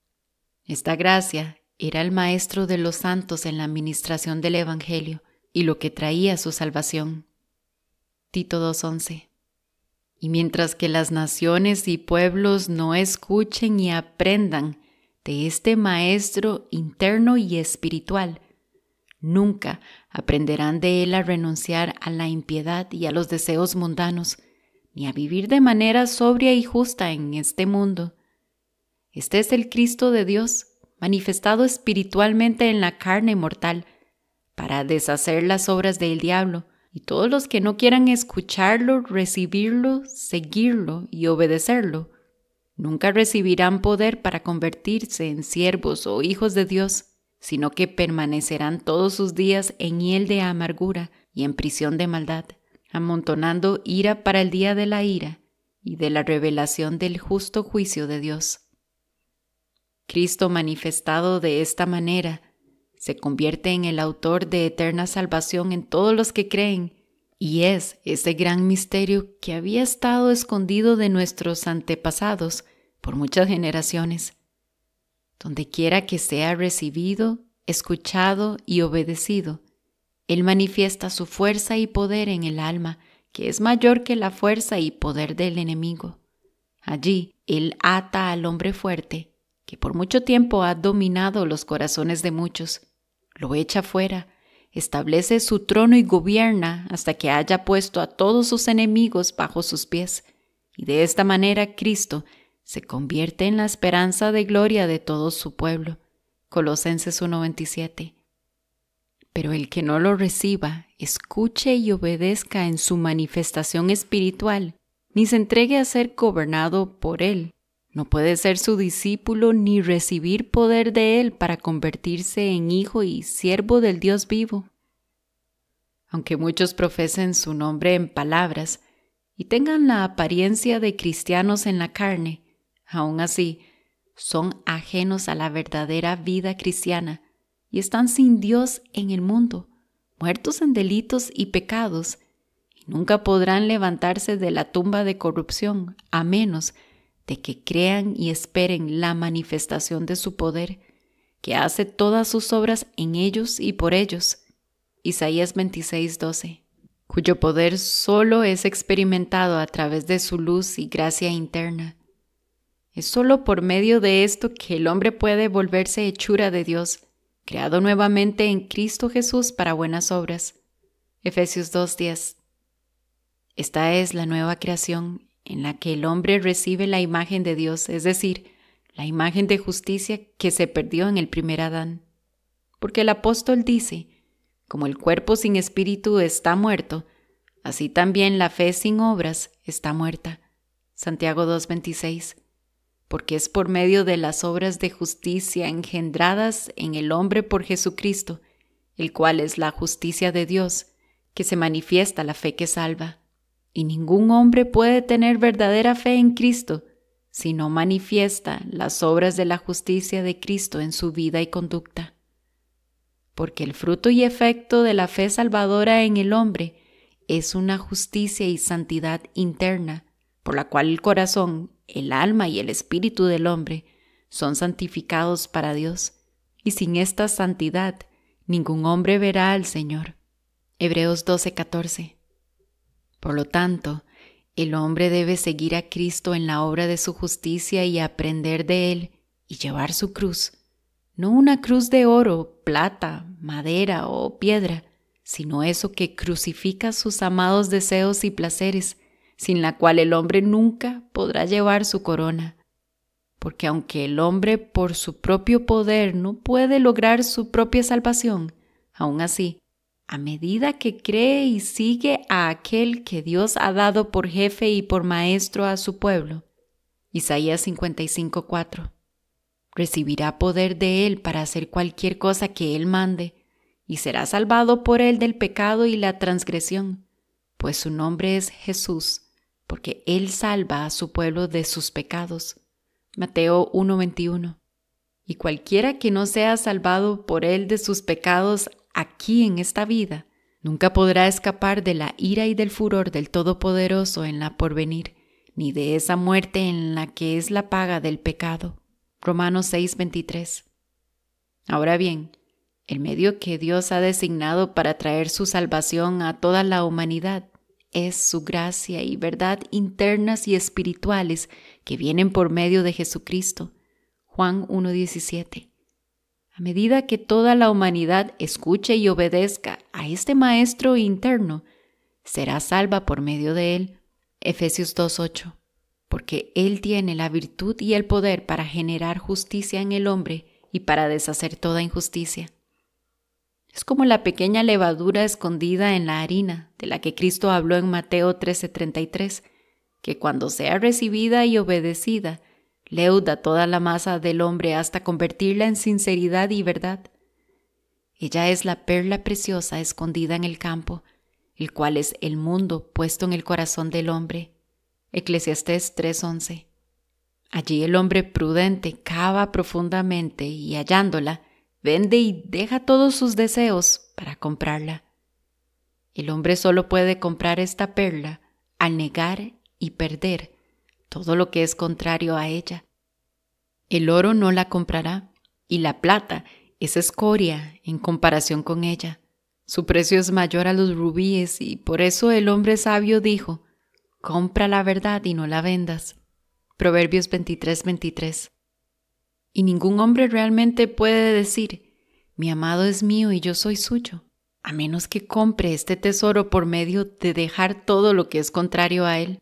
Esta gracia era el maestro de los santos en la administración del Evangelio y lo que traía su salvación. Tito dos once. Y mientras que las naciones y pueblos no escuchen y aprendan de este maestro interno y espiritual, nunca aprenderán de él a renunciar a la impiedad y a los deseos mundanos, ni a vivir de manera sobria y justa en este mundo. Este es el Cristo de Dios, manifestado espiritualmente en la carne mortal, para deshacer las obras del diablo, y todos los que no quieran escucharlo, recibirlo, seguirlo y obedecerlo, nunca recibirán poder para convertirse en siervos o hijos de Dios, sino que permanecerán todos sus días en hiel de amargura y en prisión de maldad, amontonando ira para el día de la ira y de la revelación del justo juicio de Dios. Cristo, manifestado de esta manera, se convierte en el autor de eterna salvación en todos los que creen, y es ese gran misterio que había estado escondido de nuestros antepasados por muchas generaciones. Donde quiera que sea recibido, escuchado y obedecido, Él manifiesta su fuerza y poder en el alma, que es mayor que la fuerza y poder del enemigo. Allí, Él ata al hombre fuerte, que por mucho tiempo ha dominado los corazones de muchos, lo echa fuera, establece su trono y gobierna hasta que haya puesto a todos sus enemigos bajo sus pies, y de esta manera Cristo se convierte en la esperanza de gloria de todo su pueblo. Colosenses uno veintisiete. Pero el que no lo reciba, escuche y obedezca en su manifestación espiritual, ni se entregue a ser gobernado por él. No puede ser su discípulo ni recibir poder de él para convertirse en hijo y siervo del Dios vivo. Aunque muchos profesen su nombre en palabras y tengan la apariencia de cristianos en la carne, aún así son ajenos a la verdadera vida cristiana y están sin Dios en el mundo, muertos en delitos y pecados, y nunca podrán levantarse de la tumba de corrupción, a menos de que crean y esperen la manifestación de su poder, que hace todas sus obras en ellos y por ellos. Isaías veintiséis, doce, cuyo poder solo es experimentado a través de su luz y gracia interna. Es solo por medio de esto que el hombre puede volverse hechura de Dios, creado nuevamente en Cristo Jesús para buenas obras. Efesios dos, diez. Esta es la nueva creación en la que el hombre recibe la imagen de Dios, es decir, la imagen de justicia que se perdió en el primer Adán. Porque el apóstol dice, como el cuerpo sin espíritu está muerto, así también la fe sin obras está muerta. Santiago dos, veintiséis. Porque es por medio de las obras de justicia engendradas en el hombre por Jesucristo, el cual es la justicia de Dios, que se manifiesta la fe que salva. Y ningún hombre puede tener verdadera fe en Cristo si no manifiesta las obras de la justicia de Cristo en su vida y conducta. Porque el fruto y efecto de la fe salvadora en el hombre es una justicia y santidad interna, por la cual el corazón, el alma y el espíritu del hombre son santificados para Dios, y sin esta santidad ningún hombre verá al Señor. Hebreos doce, catorce. Por lo tanto, el hombre debe seguir a Cristo en la obra de su justicia y aprender de Él y llevar su cruz, no una cruz de oro, plata, madera o piedra, sino eso que crucifica sus amados deseos y placeres, sin la cual el hombre nunca podrá llevar su corona. Porque aunque el hombre por su propio poder no puede lograr su propia salvación, aún así, a medida que cree y sigue a aquel que Dios ha dado por jefe y por maestro a su pueblo, Isaías cincuenta y cinco, cuatro, recibirá poder de él para hacer cualquier cosa que él mande, y será salvado por él del pecado y la transgresión, pues su nombre es Jesús, porque él salva a su pueblo de sus pecados. Mateo uno, veintiuno. Y cualquiera que no sea salvado por él de sus pecados aquí en esta vida, nunca podrá escapar de la ira y del furor del Todopoderoso en la porvenir, ni de esa muerte en la que es la paga del pecado. Romanos seis, veintitrés. Ahora bien, el medio que Dios ha designado para traer su salvación a toda la humanidad es su gracia y verdad internas y espirituales que vienen por medio de Jesucristo. Juan uno, diecisiete. A medida que toda la humanidad escuche y obedezca a este Maestro interno, será salva por medio de él. Efesios dos, ocho. Porque él tiene la virtud y el poder para generar justicia en el hombre y para deshacer toda injusticia. Es como la pequeña levadura escondida en la harina, de la que Cristo habló en Mateo trece, treinta y tres, que cuando sea recibida y obedecida, leuda toda la masa del hombre hasta convertirla en sinceridad y verdad. Ella es la perla preciosa escondida en el campo, el cual es el mundo puesto en el corazón del hombre. Eclesiastés tres, once. Allí el hombre prudente cava profundamente y hallándola, vende y deja todos sus deseos para comprarla. El hombre solo puede comprar esta perla al negar y perder todo lo que es contrario a ella. El oro no la comprará, y la plata es escoria en comparación con ella. Su precio es mayor a los rubíes, y por eso el hombre sabio dijo, compra la verdad y no la vendas. Proverbios veintitrés, veintitrés. Y ningún hombre realmente puede decir, mi amado es mío y yo soy suyo, a menos que compre este tesoro por medio de dejar todo lo que es contrario a él.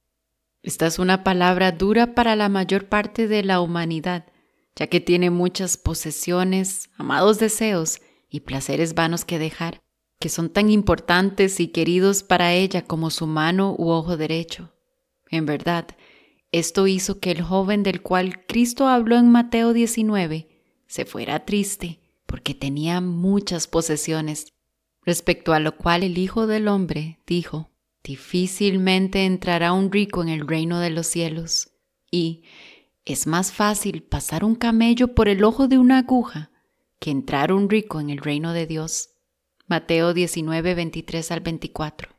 Esta es una palabra dura para la mayor parte de la humanidad, ya que tiene muchas posesiones, amados deseos y placeres vanos que dejar, que son tan importantes y queridos para ella como su mano u ojo derecho. En verdad, esto hizo que el joven del cual Cristo habló en Mateo diecinueve se fuera triste, porque tenía muchas posesiones, respecto a lo cual el Hijo del Hombre dijo: difícilmente entrará un rico en el reino de los cielos, y es más fácil pasar un camello por el ojo de una aguja que entrar un rico en el reino de Dios. Mateo diecinueve, veintitrés al veinticuatro.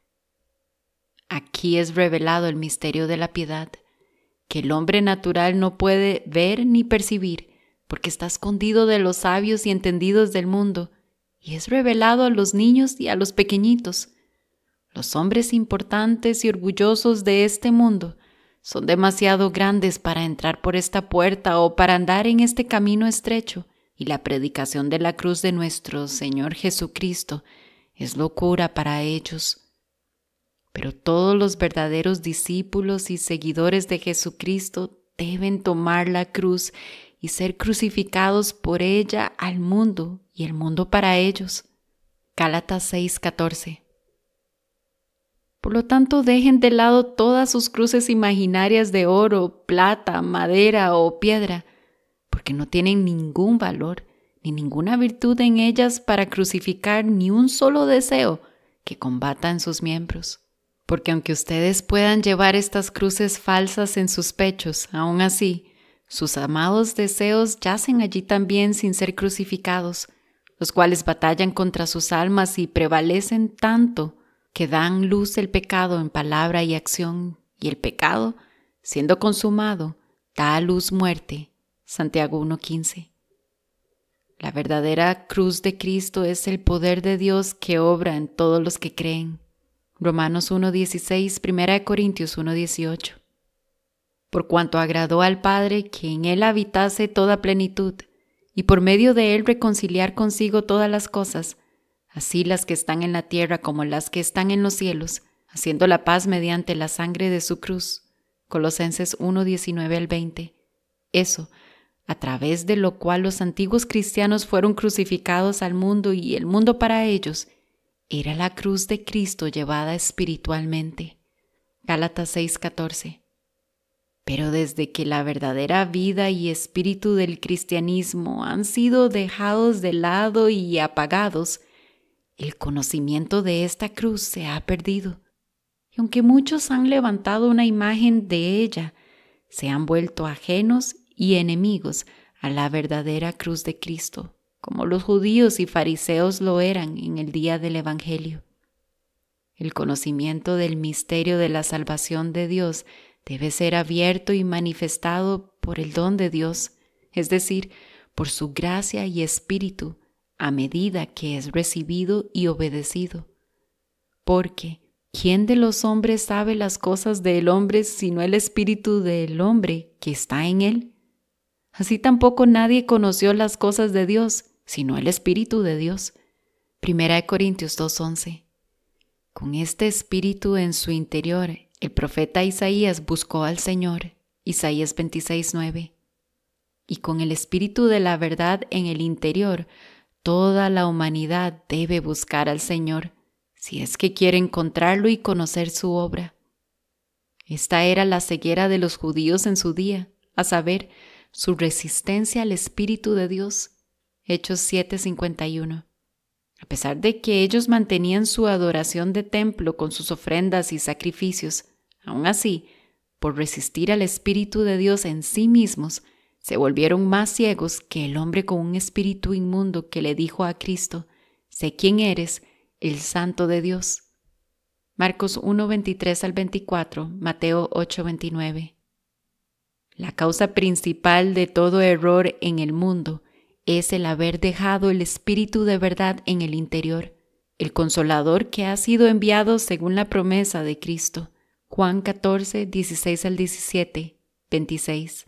Aquí es revelado el misterio de la piedad, que el hombre natural no puede ver ni percibir, porque está escondido de los sabios y entendidos del mundo, y es revelado a los niños y a los pequeñitos. Los hombres importantes y orgullosos de este mundo son demasiado grandes para entrar por esta puerta o para andar en este camino estrecho, y la predicación de la cruz de nuestro Señor Jesucristo es locura para ellos. Pero todos los verdaderos discípulos y seguidores de Jesucristo deben tomar la cruz y ser crucificados por ella al mundo y el mundo para ellos. Gálatas seis, catorce. Por lo tanto, dejen de lado todas sus cruces imaginarias de oro, plata, madera o piedra, porque no tienen ningún valor ni ninguna virtud en ellas para crucificar ni un solo deseo que combata en sus miembros. Porque aunque ustedes puedan llevar estas cruces falsas en sus pechos, aún así, sus amados deseos yacen allí también sin ser crucificados, los cuales batallan contra sus almas y prevalecen tanto que dan luz el pecado en palabra y acción, y el pecado, siendo consumado, da a luz muerte. Santiago uno quince. La verdadera cruz de Cristo es el poder de Dios que obra en todos los que creen. Romanos uno dieciséis, primera Corintios uno dieciocho. Por cuanto agradó al Padre que en Él habitase toda plenitud, y por medio de Él reconciliar consigo todas las cosas, así las que están en la tierra como las que están en los cielos, haciendo la paz mediante la sangre de su cruz. Colosenses uno diecinueve al veinte. Eso, a través de lo cual los antiguos cristianos fueron crucificados al mundo y el mundo para ellos, era la cruz de Cristo llevada espiritualmente. Gálatas seis, catorce. Pero desde que la verdadera vida y espíritu del cristianismo han sido dejados de lado y apagados, el conocimiento de esta cruz se ha perdido. Y aunque muchos han levantado una imagen de ella, se han vuelto ajenos y enemigos a la verdadera cruz de Cristo, como los judíos y fariseos lo eran en el día del Evangelio. El conocimiento del misterio de la salvación de Dios debe ser abierto y manifestado por el don de Dios, es decir, por su gracia y espíritu, a medida que es recibido y obedecido. Porque, ¿quién de los hombres sabe las cosas del hombre sino el espíritu del hombre que está en él? Así tampoco nadie conoció las cosas de Dios, sino el Espíritu de Dios. Primera Corintios dos once. Con este espíritu en su interior, el profeta Isaías buscó al Señor. Isaías veintiséis nueve. Y con el espíritu de la verdad en el interior, toda la humanidad debe buscar al Señor, si es que quiere encontrarlo y conocer su obra. Esta era la ceguera de los judíos en su día, a saber, su resistencia al Espíritu de Dios. Hechos siete cincuenta y uno. A pesar de que ellos mantenían su adoración de templo con sus ofrendas y sacrificios, aún así, por resistir al Espíritu de Dios en sí mismos, se volvieron más ciegos que el hombre con un espíritu inmundo que le dijo a Cristo: sé quién eres, el Santo de Dios. Marcos uno veintitrés al veinticuatro, Mateo ocho veintinueve. La causa principal de todo error en el mundo es el haber dejado el Espíritu de verdad en el interior, el Consolador que ha sido enviado según la promesa de Cristo. Juan catorce, dieciséis al diecisiete, veintiséis.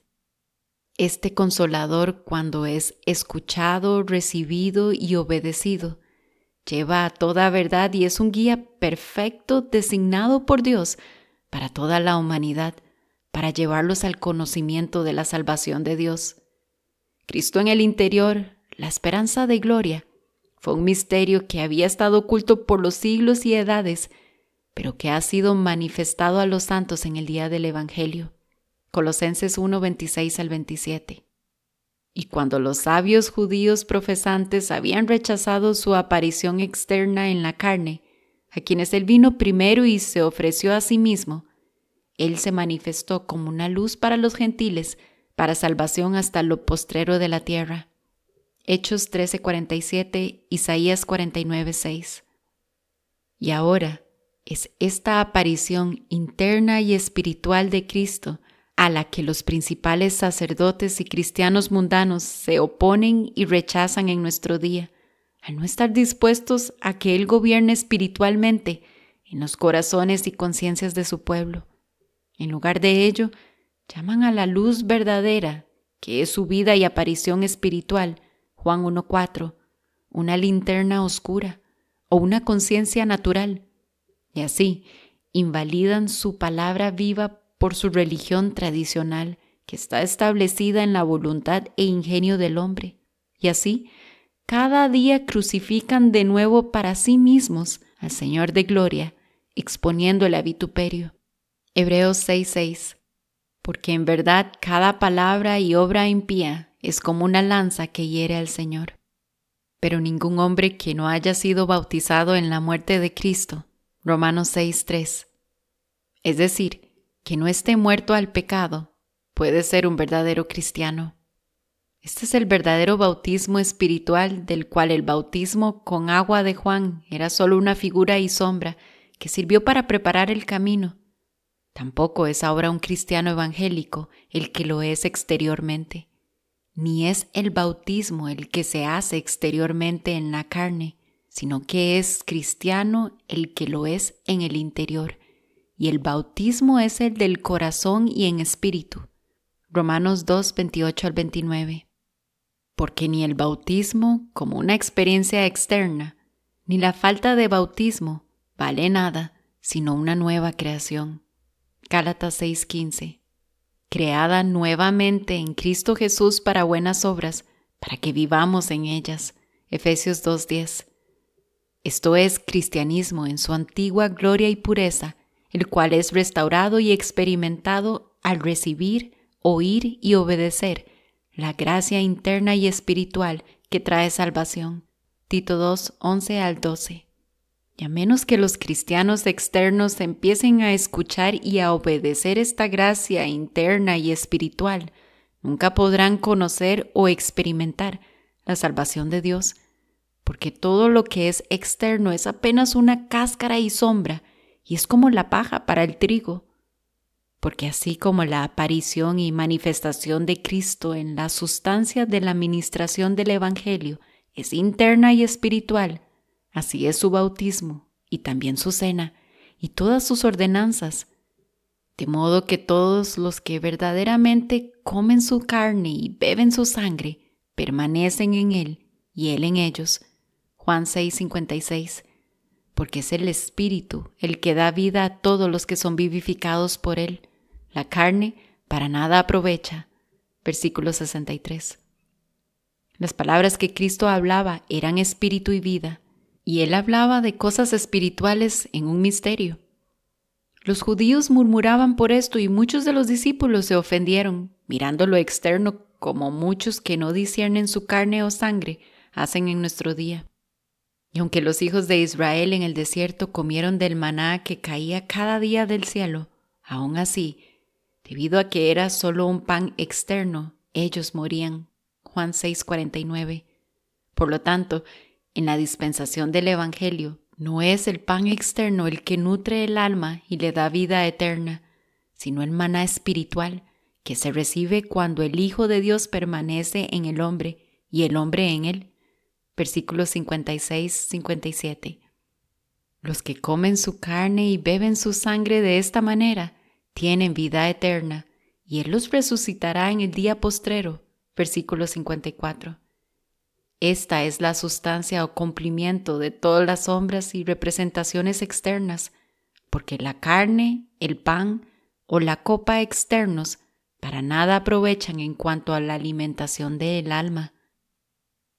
Este Consolador, cuando es escuchado, recibido y obedecido, lleva a toda verdad y es un guía perfecto designado por Dios para toda la humanidad, para llevarlos al conocimiento de la salvación de Dios. Cristo en el interior, la esperanza de gloria, Fue un misterio que había estado oculto por los siglos y edades, pero que ha sido manifestado a los santos en el día del Evangelio. Colosenses uno, veintiséis al veintisiete. Y cuando los sabios judíos profesantes habían rechazado su aparición externa en la carne, a quienes él vino primero y se ofreció a sí mismo, él se manifestó como una luz para los gentiles, para salvación hasta lo postrero de la tierra. Hechos trece, cuarenta y siete, Isaías cuarenta y nueve, seis. Y ahora es esta aparición interna y espiritual de Cristo a la que los principales sacerdotes y cristianos mundanos se oponen y rechazan en nuestro día, al no estar dispuestos a que Él gobierne espiritualmente en los corazones y conciencias de su pueblo. En lugar de ello, llaman a la luz verdadera, que es su vida y aparición espiritual, Juan uno, cuatro, una linterna oscura o una conciencia natural, y así invalidan su palabra viva por su religión tradicional que está establecida en la voluntad e ingenio del hombre. Y así, cada día crucifican de nuevo para sí mismos al Señor de gloria, exponiéndole a vituperio. Hebreos seis, seis. Porque en verdad cada palabra y obra impía es como una lanza que hiere al Señor. Pero ningún hombre que no haya sido bautizado en la muerte de Cristo, Romanos seis, tres. Es decir, que no esté muerto al pecado, puede ser un verdadero cristiano. Este es el verdadero bautismo espiritual del cual el bautismo con agua de Juan era solo una figura y sombra que sirvió para preparar el camino. Tampoco es ahora un cristiano evangélico el que lo es exteriormente, ni es el bautismo el que se hace exteriormente en la carne, sino que es cristiano el que lo es en el interior. Y el bautismo es el del corazón y en espíritu. Romanos dos, veintiocho al veintinueve. Porque ni el bautismo, como una experiencia externa, ni la falta de bautismo vale nada, sino una nueva creación. Gálatas seis, quince. Creada nuevamente en Cristo Jesús para buenas obras, para que vivamos en ellas. Efesios dos, diez. Esto es cristianismo en su antigua gloria y pureza, el cual es restaurado y experimentado al recibir, oír y obedecer la gracia interna y espiritual que trae salvación. Tito dos, once al doce. Y a menos que los cristianos externos empiecen a escuchar y a obedecer esta gracia interna y espiritual, nunca podrán conocer o experimentar la salvación de Dios, porque todo lo que es externo es apenas una cáscara y sombra, y es como la paja para el trigo. Porque así como la aparición y manifestación de Cristo en la sustancia de la ministración del Evangelio es interna y espiritual, así es su bautismo y también su cena y todas sus ordenanzas. De modo que todos los que verdaderamente comen su carne y beben su sangre permanecen en Él y Él en ellos. Juan seis, cincuenta y seis. Porque es el Espíritu el que da vida a todos los que son vivificados por Él. La carne para nada aprovecha. Versículo sesenta y tres. Las palabras que Cristo hablaba eran espíritu y vida, y Él hablaba de cosas espirituales en un misterio. Los judíos murmuraban por esto y muchos de los discípulos se ofendieron, mirando lo externo como muchos que no disciernen su carne o sangre hacen en nuestro día. Y aunque los hijos de Israel en el desierto comieron del maná que caía cada día del cielo, aún así, debido a que era solo un pan externo, ellos morían. Juan seis, cuarenta y nueve. Por lo tanto, en la dispensación del Evangelio, no es el pan externo el que nutre el alma y le da vida eterna, sino el maná espiritual que se recibe cuando el Hijo de Dios permanece en el hombre y el hombre en él. Versículos cincuenta y seis, cincuenta y siete. Los que comen su carne y beben su sangre de esta manera tienen vida eterna, y Él los resucitará en el día postrero. Versículo cincuenta y cuatro. Esta es la sustancia o cumplimiento de todas las sombras y representaciones externas, porque la carne, el pan o la copa externos para nada aprovechan en cuanto a la alimentación del alma.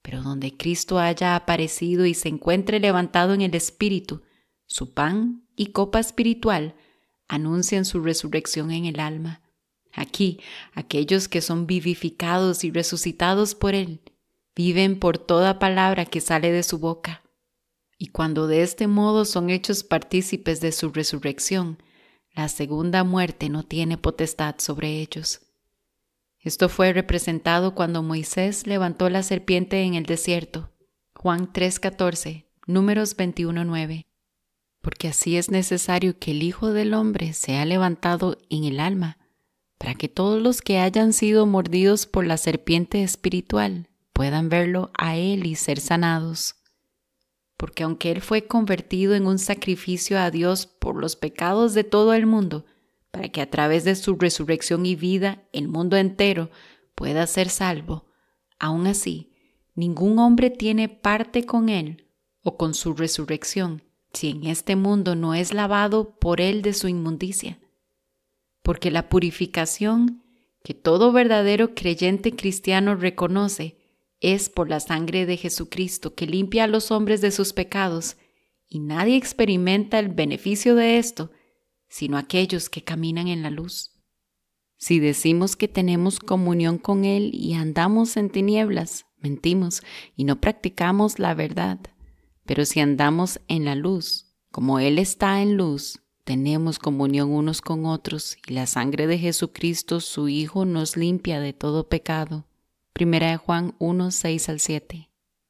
pero donde Cristo haya aparecido y se encuentre levantado en el Espíritu, su pan y copa espiritual anuncian su resurrección en el alma. Aquí, aquellos que son vivificados y resucitados por Él, viven por toda palabra que sale de su boca. Y cuando de este modo son hechos partícipes de su resurrección, la segunda muerte no tiene potestad sobre ellos. Esto fue representado cuando Moisés levantó la serpiente en el desierto. Juan tres catorce, Números veintiuno nueve. Porque así es necesario que el Hijo del Hombre sea levantado en el alma, para que todos los que hayan sido mordidos por la serpiente espiritual puedan verlo a Él y ser sanados. Porque aunque Él fue convertido en un sacrificio a Dios por los pecados de todo el mundo, para que a través de su resurrección y vida el mundo entero pueda ser salvo, aún así, ningún hombre tiene parte con Él o con su resurrección, si en este mundo no es lavado por Él de su inmundicia. Porque la purificación que todo verdadero creyente cristiano reconoce es por la sangre de Jesucristo que limpia a los hombres de sus pecados, y nadie experimenta el beneficio de esto, sino aquellos que caminan en la luz. Si decimos que tenemos comunión con Él y andamos en tinieblas, mentimos y no practicamos la verdad. Pero si andamos en la luz, como Él está en luz, tenemos comunión unos con otros y la sangre de Jesucristo, su Hijo, nos limpia de todo pecado. Primera de Juan uno, seis al siete.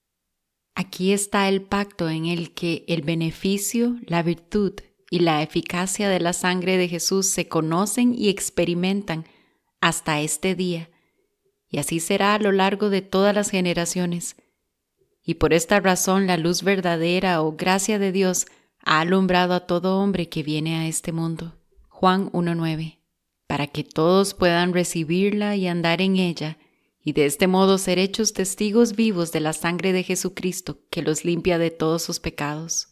Aquí está el pacto en el que el beneficio, la virtud y la eficacia de la sangre de Jesús se conocen y experimentan hasta este día, y así será a lo largo de todas las generaciones. Y por esta razón la luz verdadera o gracia de Dios ha alumbrado a todo hombre que viene a este mundo. Juan uno nueve. Para que todos puedan recibirla y andar en ella, y de este modo ser hechos testigos vivos de la sangre de Jesucristo que los limpia de todos sus pecados.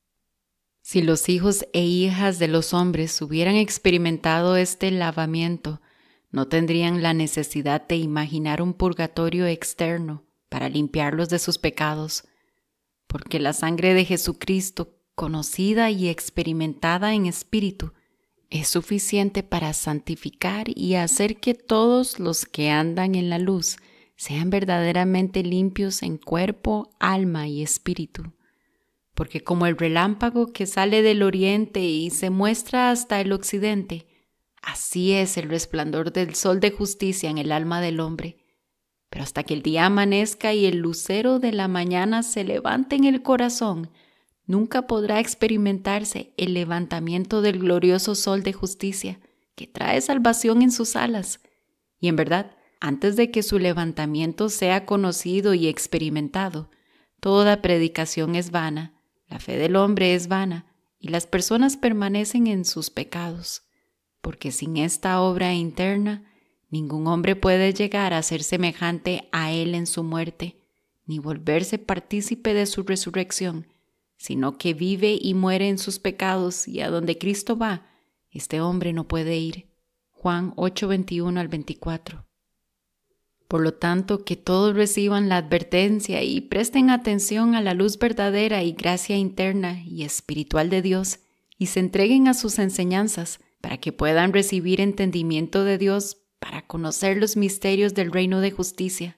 Si los hijos e hijas de los hombres hubieran experimentado este lavamiento, no tendrían la necesidad de imaginar un purgatorio externo para limpiarlos de sus pecados, porque la sangre de Jesucristo, conocida y experimentada en espíritu, es suficiente para santificar y hacer que todos los que andan en la luz sean verdaderamente limpios en cuerpo, alma y espíritu. Porque como el relámpago que sale del oriente y se muestra hasta el occidente, así es el resplandor del sol de justicia en el alma del hombre. Pero hasta que el día amanezca y el lucero de la mañana se levante en el corazón, nunca podrá experimentarse el levantamiento del glorioso sol de justicia que trae salvación en sus alas. Y en verdad, antes de que su levantamiento sea conocido y experimentado, toda predicación es vana, la fe del hombre es vana, y las personas permanecen en sus pecados, porque sin esta obra interna, ningún hombre puede llegar a ser semejante a él en su muerte, ni volverse partícipe de su resurrección, sino que vive y muere en sus pecados, y a donde Cristo va, este hombre no puede ir. Juan ocho, veintiuno al veinticuatro. Por lo tanto, que todos reciban la advertencia y presten atención a la luz verdadera y gracia interna y espiritual de Dios, y se entreguen a sus enseñanzas, para que puedan recibir entendimiento de Dios para conocer los misterios del reino de justicia.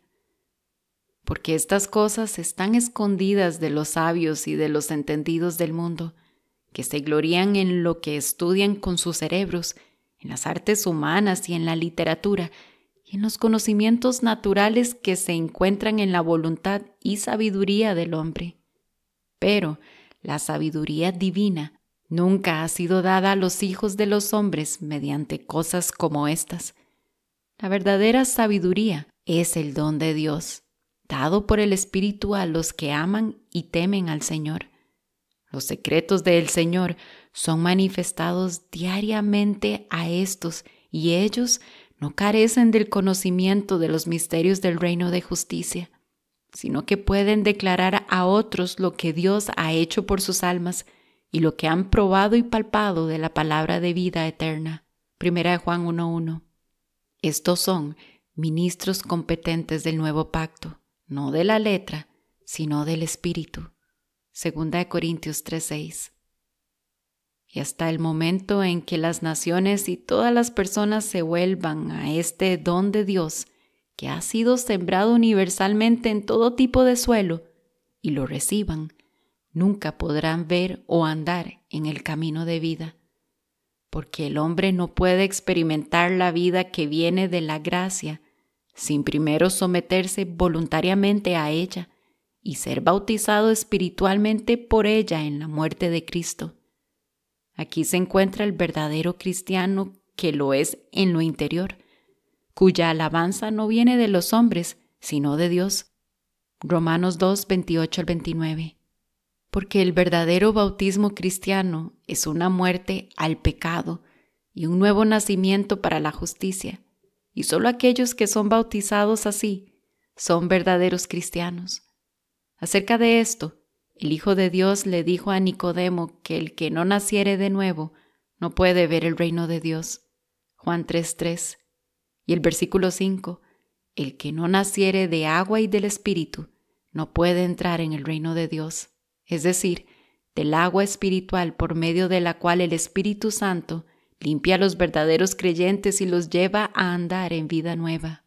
Porque estas cosas están escondidas de los sabios y de los entendidos del mundo, que se glorían en lo que estudian con sus cerebros, en las artes humanas y en la literatura, y en los conocimientos naturales que se encuentran en la voluntad y sabiduría del hombre. Pero la sabiduría divina nunca ha sido dada a los hijos de los hombres mediante cosas como estas. La verdadera sabiduría es el don de Dios, dado por el Espíritu a los que aman y temen al Señor. Los secretos del Señor son manifestados diariamente a estos, y ellos no carecen del conocimiento de los misterios del reino de justicia, sino que pueden declarar a otros lo que Dios ha hecho por sus almas y lo que han probado y palpado de la palabra de vida eterna. Primera de Juan uno uno. Estos son ministros competentes del nuevo pacto, no de la letra, sino del Espíritu. Segunda de Corintios tres seis. Y hasta el momento en que las naciones y todas las personas se vuelvan a este don de Dios, que ha sido sembrado universalmente en todo tipo de suelo, y lo reciban, nunca podrán ver o andar en el camino de vida, porque el hombre no puede experimentar la vida que viene de la gracia sin primero someterse voluntariamente a ella y ser bautizado espiritualmente por ella en la muerte de Cristo. Aquí se encuentra el verdadero cristiano que lo es en lo interior, cuya alabanza no viene de los hombres, sino de Dios. Romanos dos, veintiocho al veintinueve. Porque el verdadero bautismo cristiano es una muerte al pecado y un nuevo nacimiento para la justicia, y solo aquellos que son bautizados así son verdaderos cristianos. Acerca de esto, el Hijo de Dios le dijo a Nicodemo que el que no naciere de nuevo no puede ver el reino de Dios. Juan tres tres. Y el versículo cinco, el que no naciere de agua y del Espíritu no puede entrar en el reino de Dios, es decir, del agua espiritual por medio de la cual el Espíritu Santo limpia a los verdaderos creyentes y los lleva a andar en vida nueva.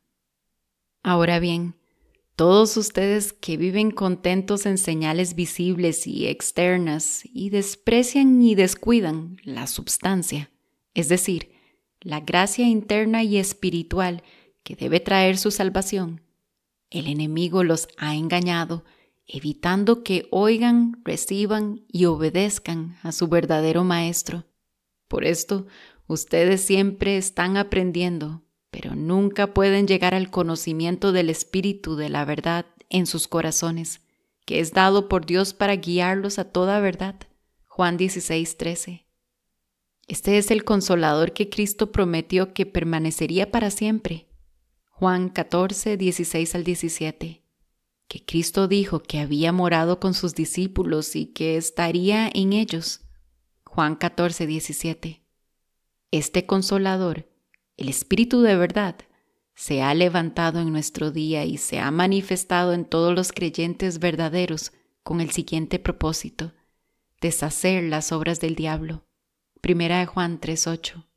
Ahora bien, todos ustedes que viven contentos en señales visibles y externas y desprecian y descuidan la substancia, es decir, la gracia interna y espiritual que debe traer su salvación, el enemigo los ha engañado, evitando que oigan, reciban y obedezcan a su verdadero maestro. Por esto, ustedes siempre están aprendiendo, pero nunca pueden llegar al conocimiento del Espíritu de la verdad en sus corazones, que es dado por Dios para guiarlos a toda verdad. Juan dieciséis trece. Este es el consolador que Cristo prometió que permanecería para siempre. Juan catorce, dieciséis al diecisiete. Que Cristo dijo que había morado con sus discípulos y que estaría en ellos. Juan catorce, diecisiete. Este consolador, el Espíritu de verdad, se ha levantado en nuestro día y se ha manifestado en todos los creyentes verdaderos con el siguiente propósito: deshacer las obras del diablo. Primera de Juan tres ocho.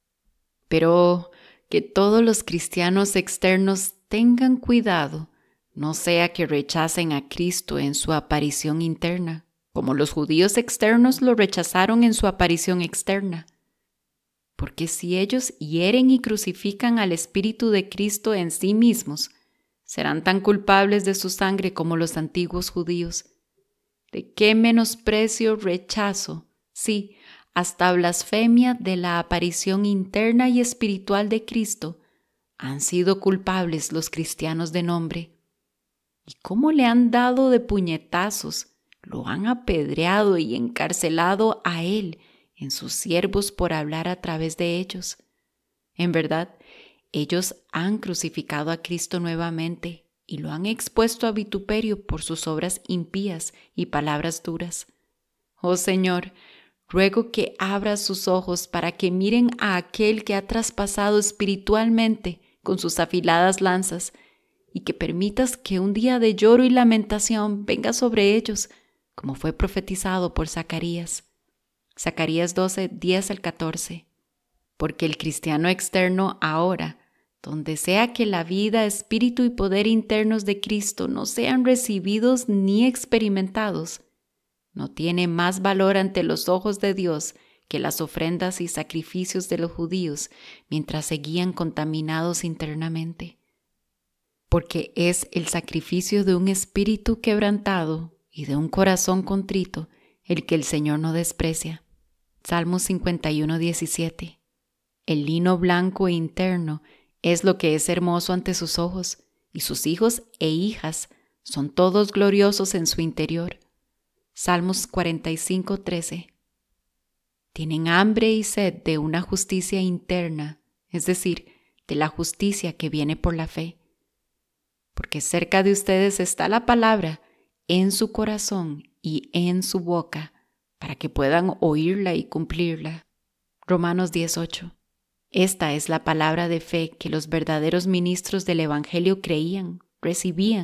Pero que todos los cristianos externos tengan cuidado, no sea que rechacen a Cristo en su aparición interna, como los judíos externos lo rechazaron en su aparición externa. Porque si ellos hieren y crucifican al Espíritu de Cristo en sí mismos, serán tan culpables de su sangre como los antiguos judíos. ¿De qué menosprecio, rechazo, sí, hasta blasfemia de la aparición interna y espiritual de Cristo han sido culpables los cristianos de nombre? ¿Y cómo le han dado de puñetazos, lo han apedreado y encarcelado a él en sus siervos por hablar a través de ellos? En verdad, ellos han crucificado a Cristo nuevamente y lo han expuesto a vituperio por sus obras impías y palabras duras. Oh Señor, ruego que abras sus ojos para que miren a aquel que ha traspasado espiritualmente con sus afiladas lanzas, y que permitas que un día de lloro y lamentación venga sobre ellos, como fue profetizado por Zacarías. Zacarías doce, diez al catorce. Porque el cristiano externo ahora, donde sea que la vida, espíritu y poder internos de Cristo no sean recibidos ni experimentados, no tiene más valor ante los ojos de Dios que las ofrendas y sacrificios de los judíos mientras seguían contaminados internamente. Porque es el sacrificio de un espíritu quebrantado y de un corazón contrito el que el Señor no desprecia. Salmos cincuenta y uno, diecisiete. El lino blanco e interno es lo que es hermoso ante sus ojos, y sus hijos e hijas son todos gloriosos en su interior. Salmos cuarenta y cinco, trece. Tienen hambre y sed de una justicia interna, es decir, de la justicia que viene por la fe. Porque cerca de ustedes está la palabra, en su corazón y en su boca, para que puedan oírla y cumplirla. Romanos diez, ocho. Esta es la palabra de fe que los verdaderos ministros del Evangelio creían, recibían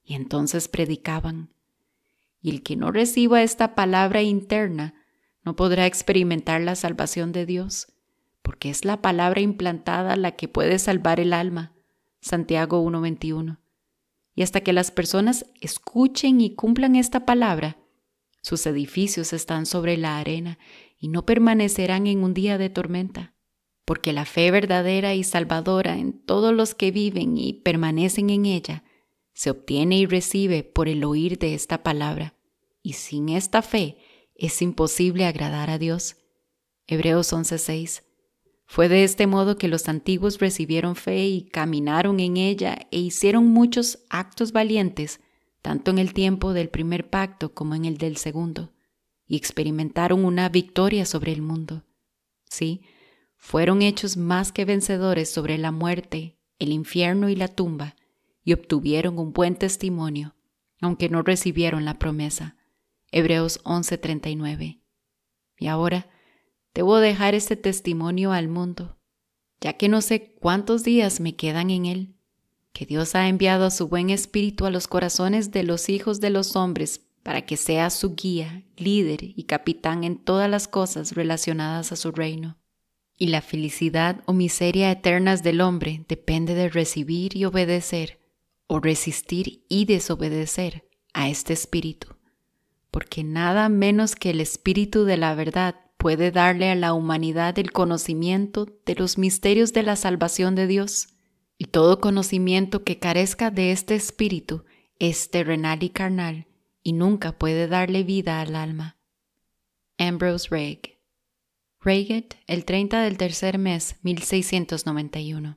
y entonces predicaban. Y el que no reciba esta palabra interna no podrá experimentar la salvación de Dios, porque es la palabra implantada la que puede salvar el alma. Santiago uno veintiuno. Y hasta que las personas escuchen y cumplan esta palabra, sus edificios están sobre la arena y no permanecerán en un día de tormenta, porque la fe verdadera y salvadora en todos los que viven y permanecen en ella se obtiene y recibe por el oír de esta palabra, y sin esta fe es imposible agradar a Dios. Hebreos once seis. Fue de este modo que los antiguos recibieron fe y caminaron en ella e hicieron muchos actos valientes, tanto en el tiempo del primer pacto como en el del segundo, y experimentaron una victoria sobre el mundo. Sí, fueron hechos más que vencedores sobre la muerte, el infierno y la tumba, y obtuvieron un buen testimonio, aunque no recibieron la promesa. Hebreos once treinta y nueve. Y ahora debo dejar este testimonio al mundo, ya que no sé cuántos días me quedan en él, que Dios ha enviado a su buen espíritu a los corazones de los hijos de los hombres para que sea su guía, líder y capitán en todas las cosas relacionadas a su reino. Y la felicidad o miseria eternas del hombre depende de recibir y obedecer, o resistir y desobedecer a este espíritu, porque nada menos que el espíritu de la verdad puede darle a la humanidad el conocimiento de los misterios de la salvación de Dios, y todo conocimiento que carezca de este espíritu es terrenal y carnal, y nunca puede darle vida al alma. Ambrose Reg. Reigate, el treinta del tercer mes, mil seiscientos noventa y uno.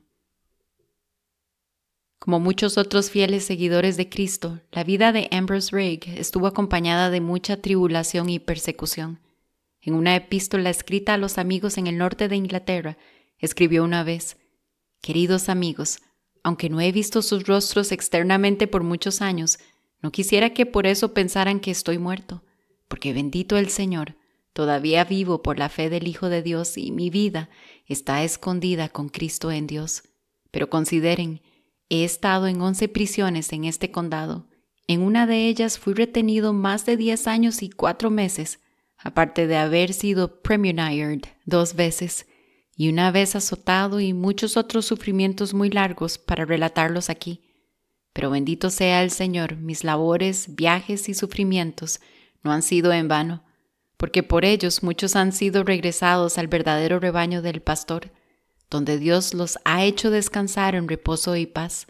Como muchos otros fieles seguidores de Cristo, la vida de Ambrose Reg estuvo acompañada de mucha tribulación y persecución. En una epístola escrita a los amigos en el norte de Inglaterra, escribió una vez: «Queridos amigos, aunque no he visto sus rostros externamente por muchos años, no quisiera que por eso pensaran que estoy muerto, porque bendito el Señor, todavía vivo por la fe del Hijo de Dios y mi vida está escondida con Cristo en Dios. Pero consideren, he estado en once prisiones en este condado. En una de ellas fui retenido más de diez años y cuatro meses, aparte de haber sido premiered dos veces, y una vez azotado y muchos otros sufrimientos muy largos para relatarlos aquí. Pero bendito sea el Señor, mis labores, viajes y sufrimientos no han sido en vano, porque por ellos muchos han sido regresados al verdadero rebaño del pastor, donde Dios los ha hecho descansar en reposo y paz.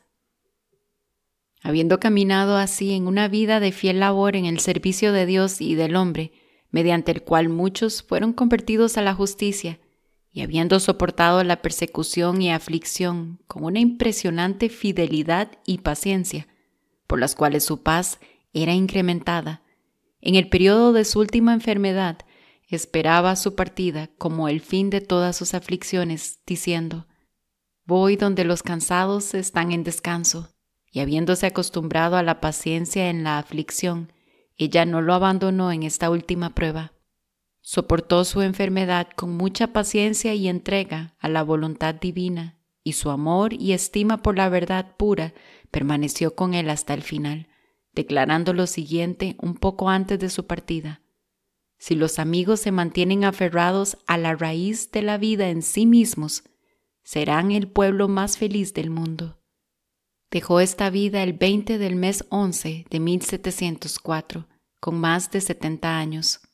Habiendo caminado así en una vida de fiel labor en el servicio de Dios y del hombre, mediante el cual muchos fueron convertidos a la justicia, y habiendo soportado la persecución y aflicción con una impresionante fidelidad y paciencia, por las cuales su paz era incrementada, en el periodo de su última enfermedad, esperaba su partida como el fin de todas sus aflicciones, diciendo: «Voy donde los cansados están en descanso». Y habiéndose acostumbrado a la paciencia en la aflicción, ella no lo abandonó en esta última prueba. Soportó su enfermedad con mucha paciencia y entrega a la voluntad divina, y su amor y estima por la verdad pura permaneció con él hasta el final, declarando lo siguiente un poco antes de su partida: «Si los amigos se mantienen aferrados a la raíz de la vida en sí mismos, serán el pueblo más feliz del mundo». Dejó esta vida el veinte del mes once de mil setecientos cuatro, con más de setenta años.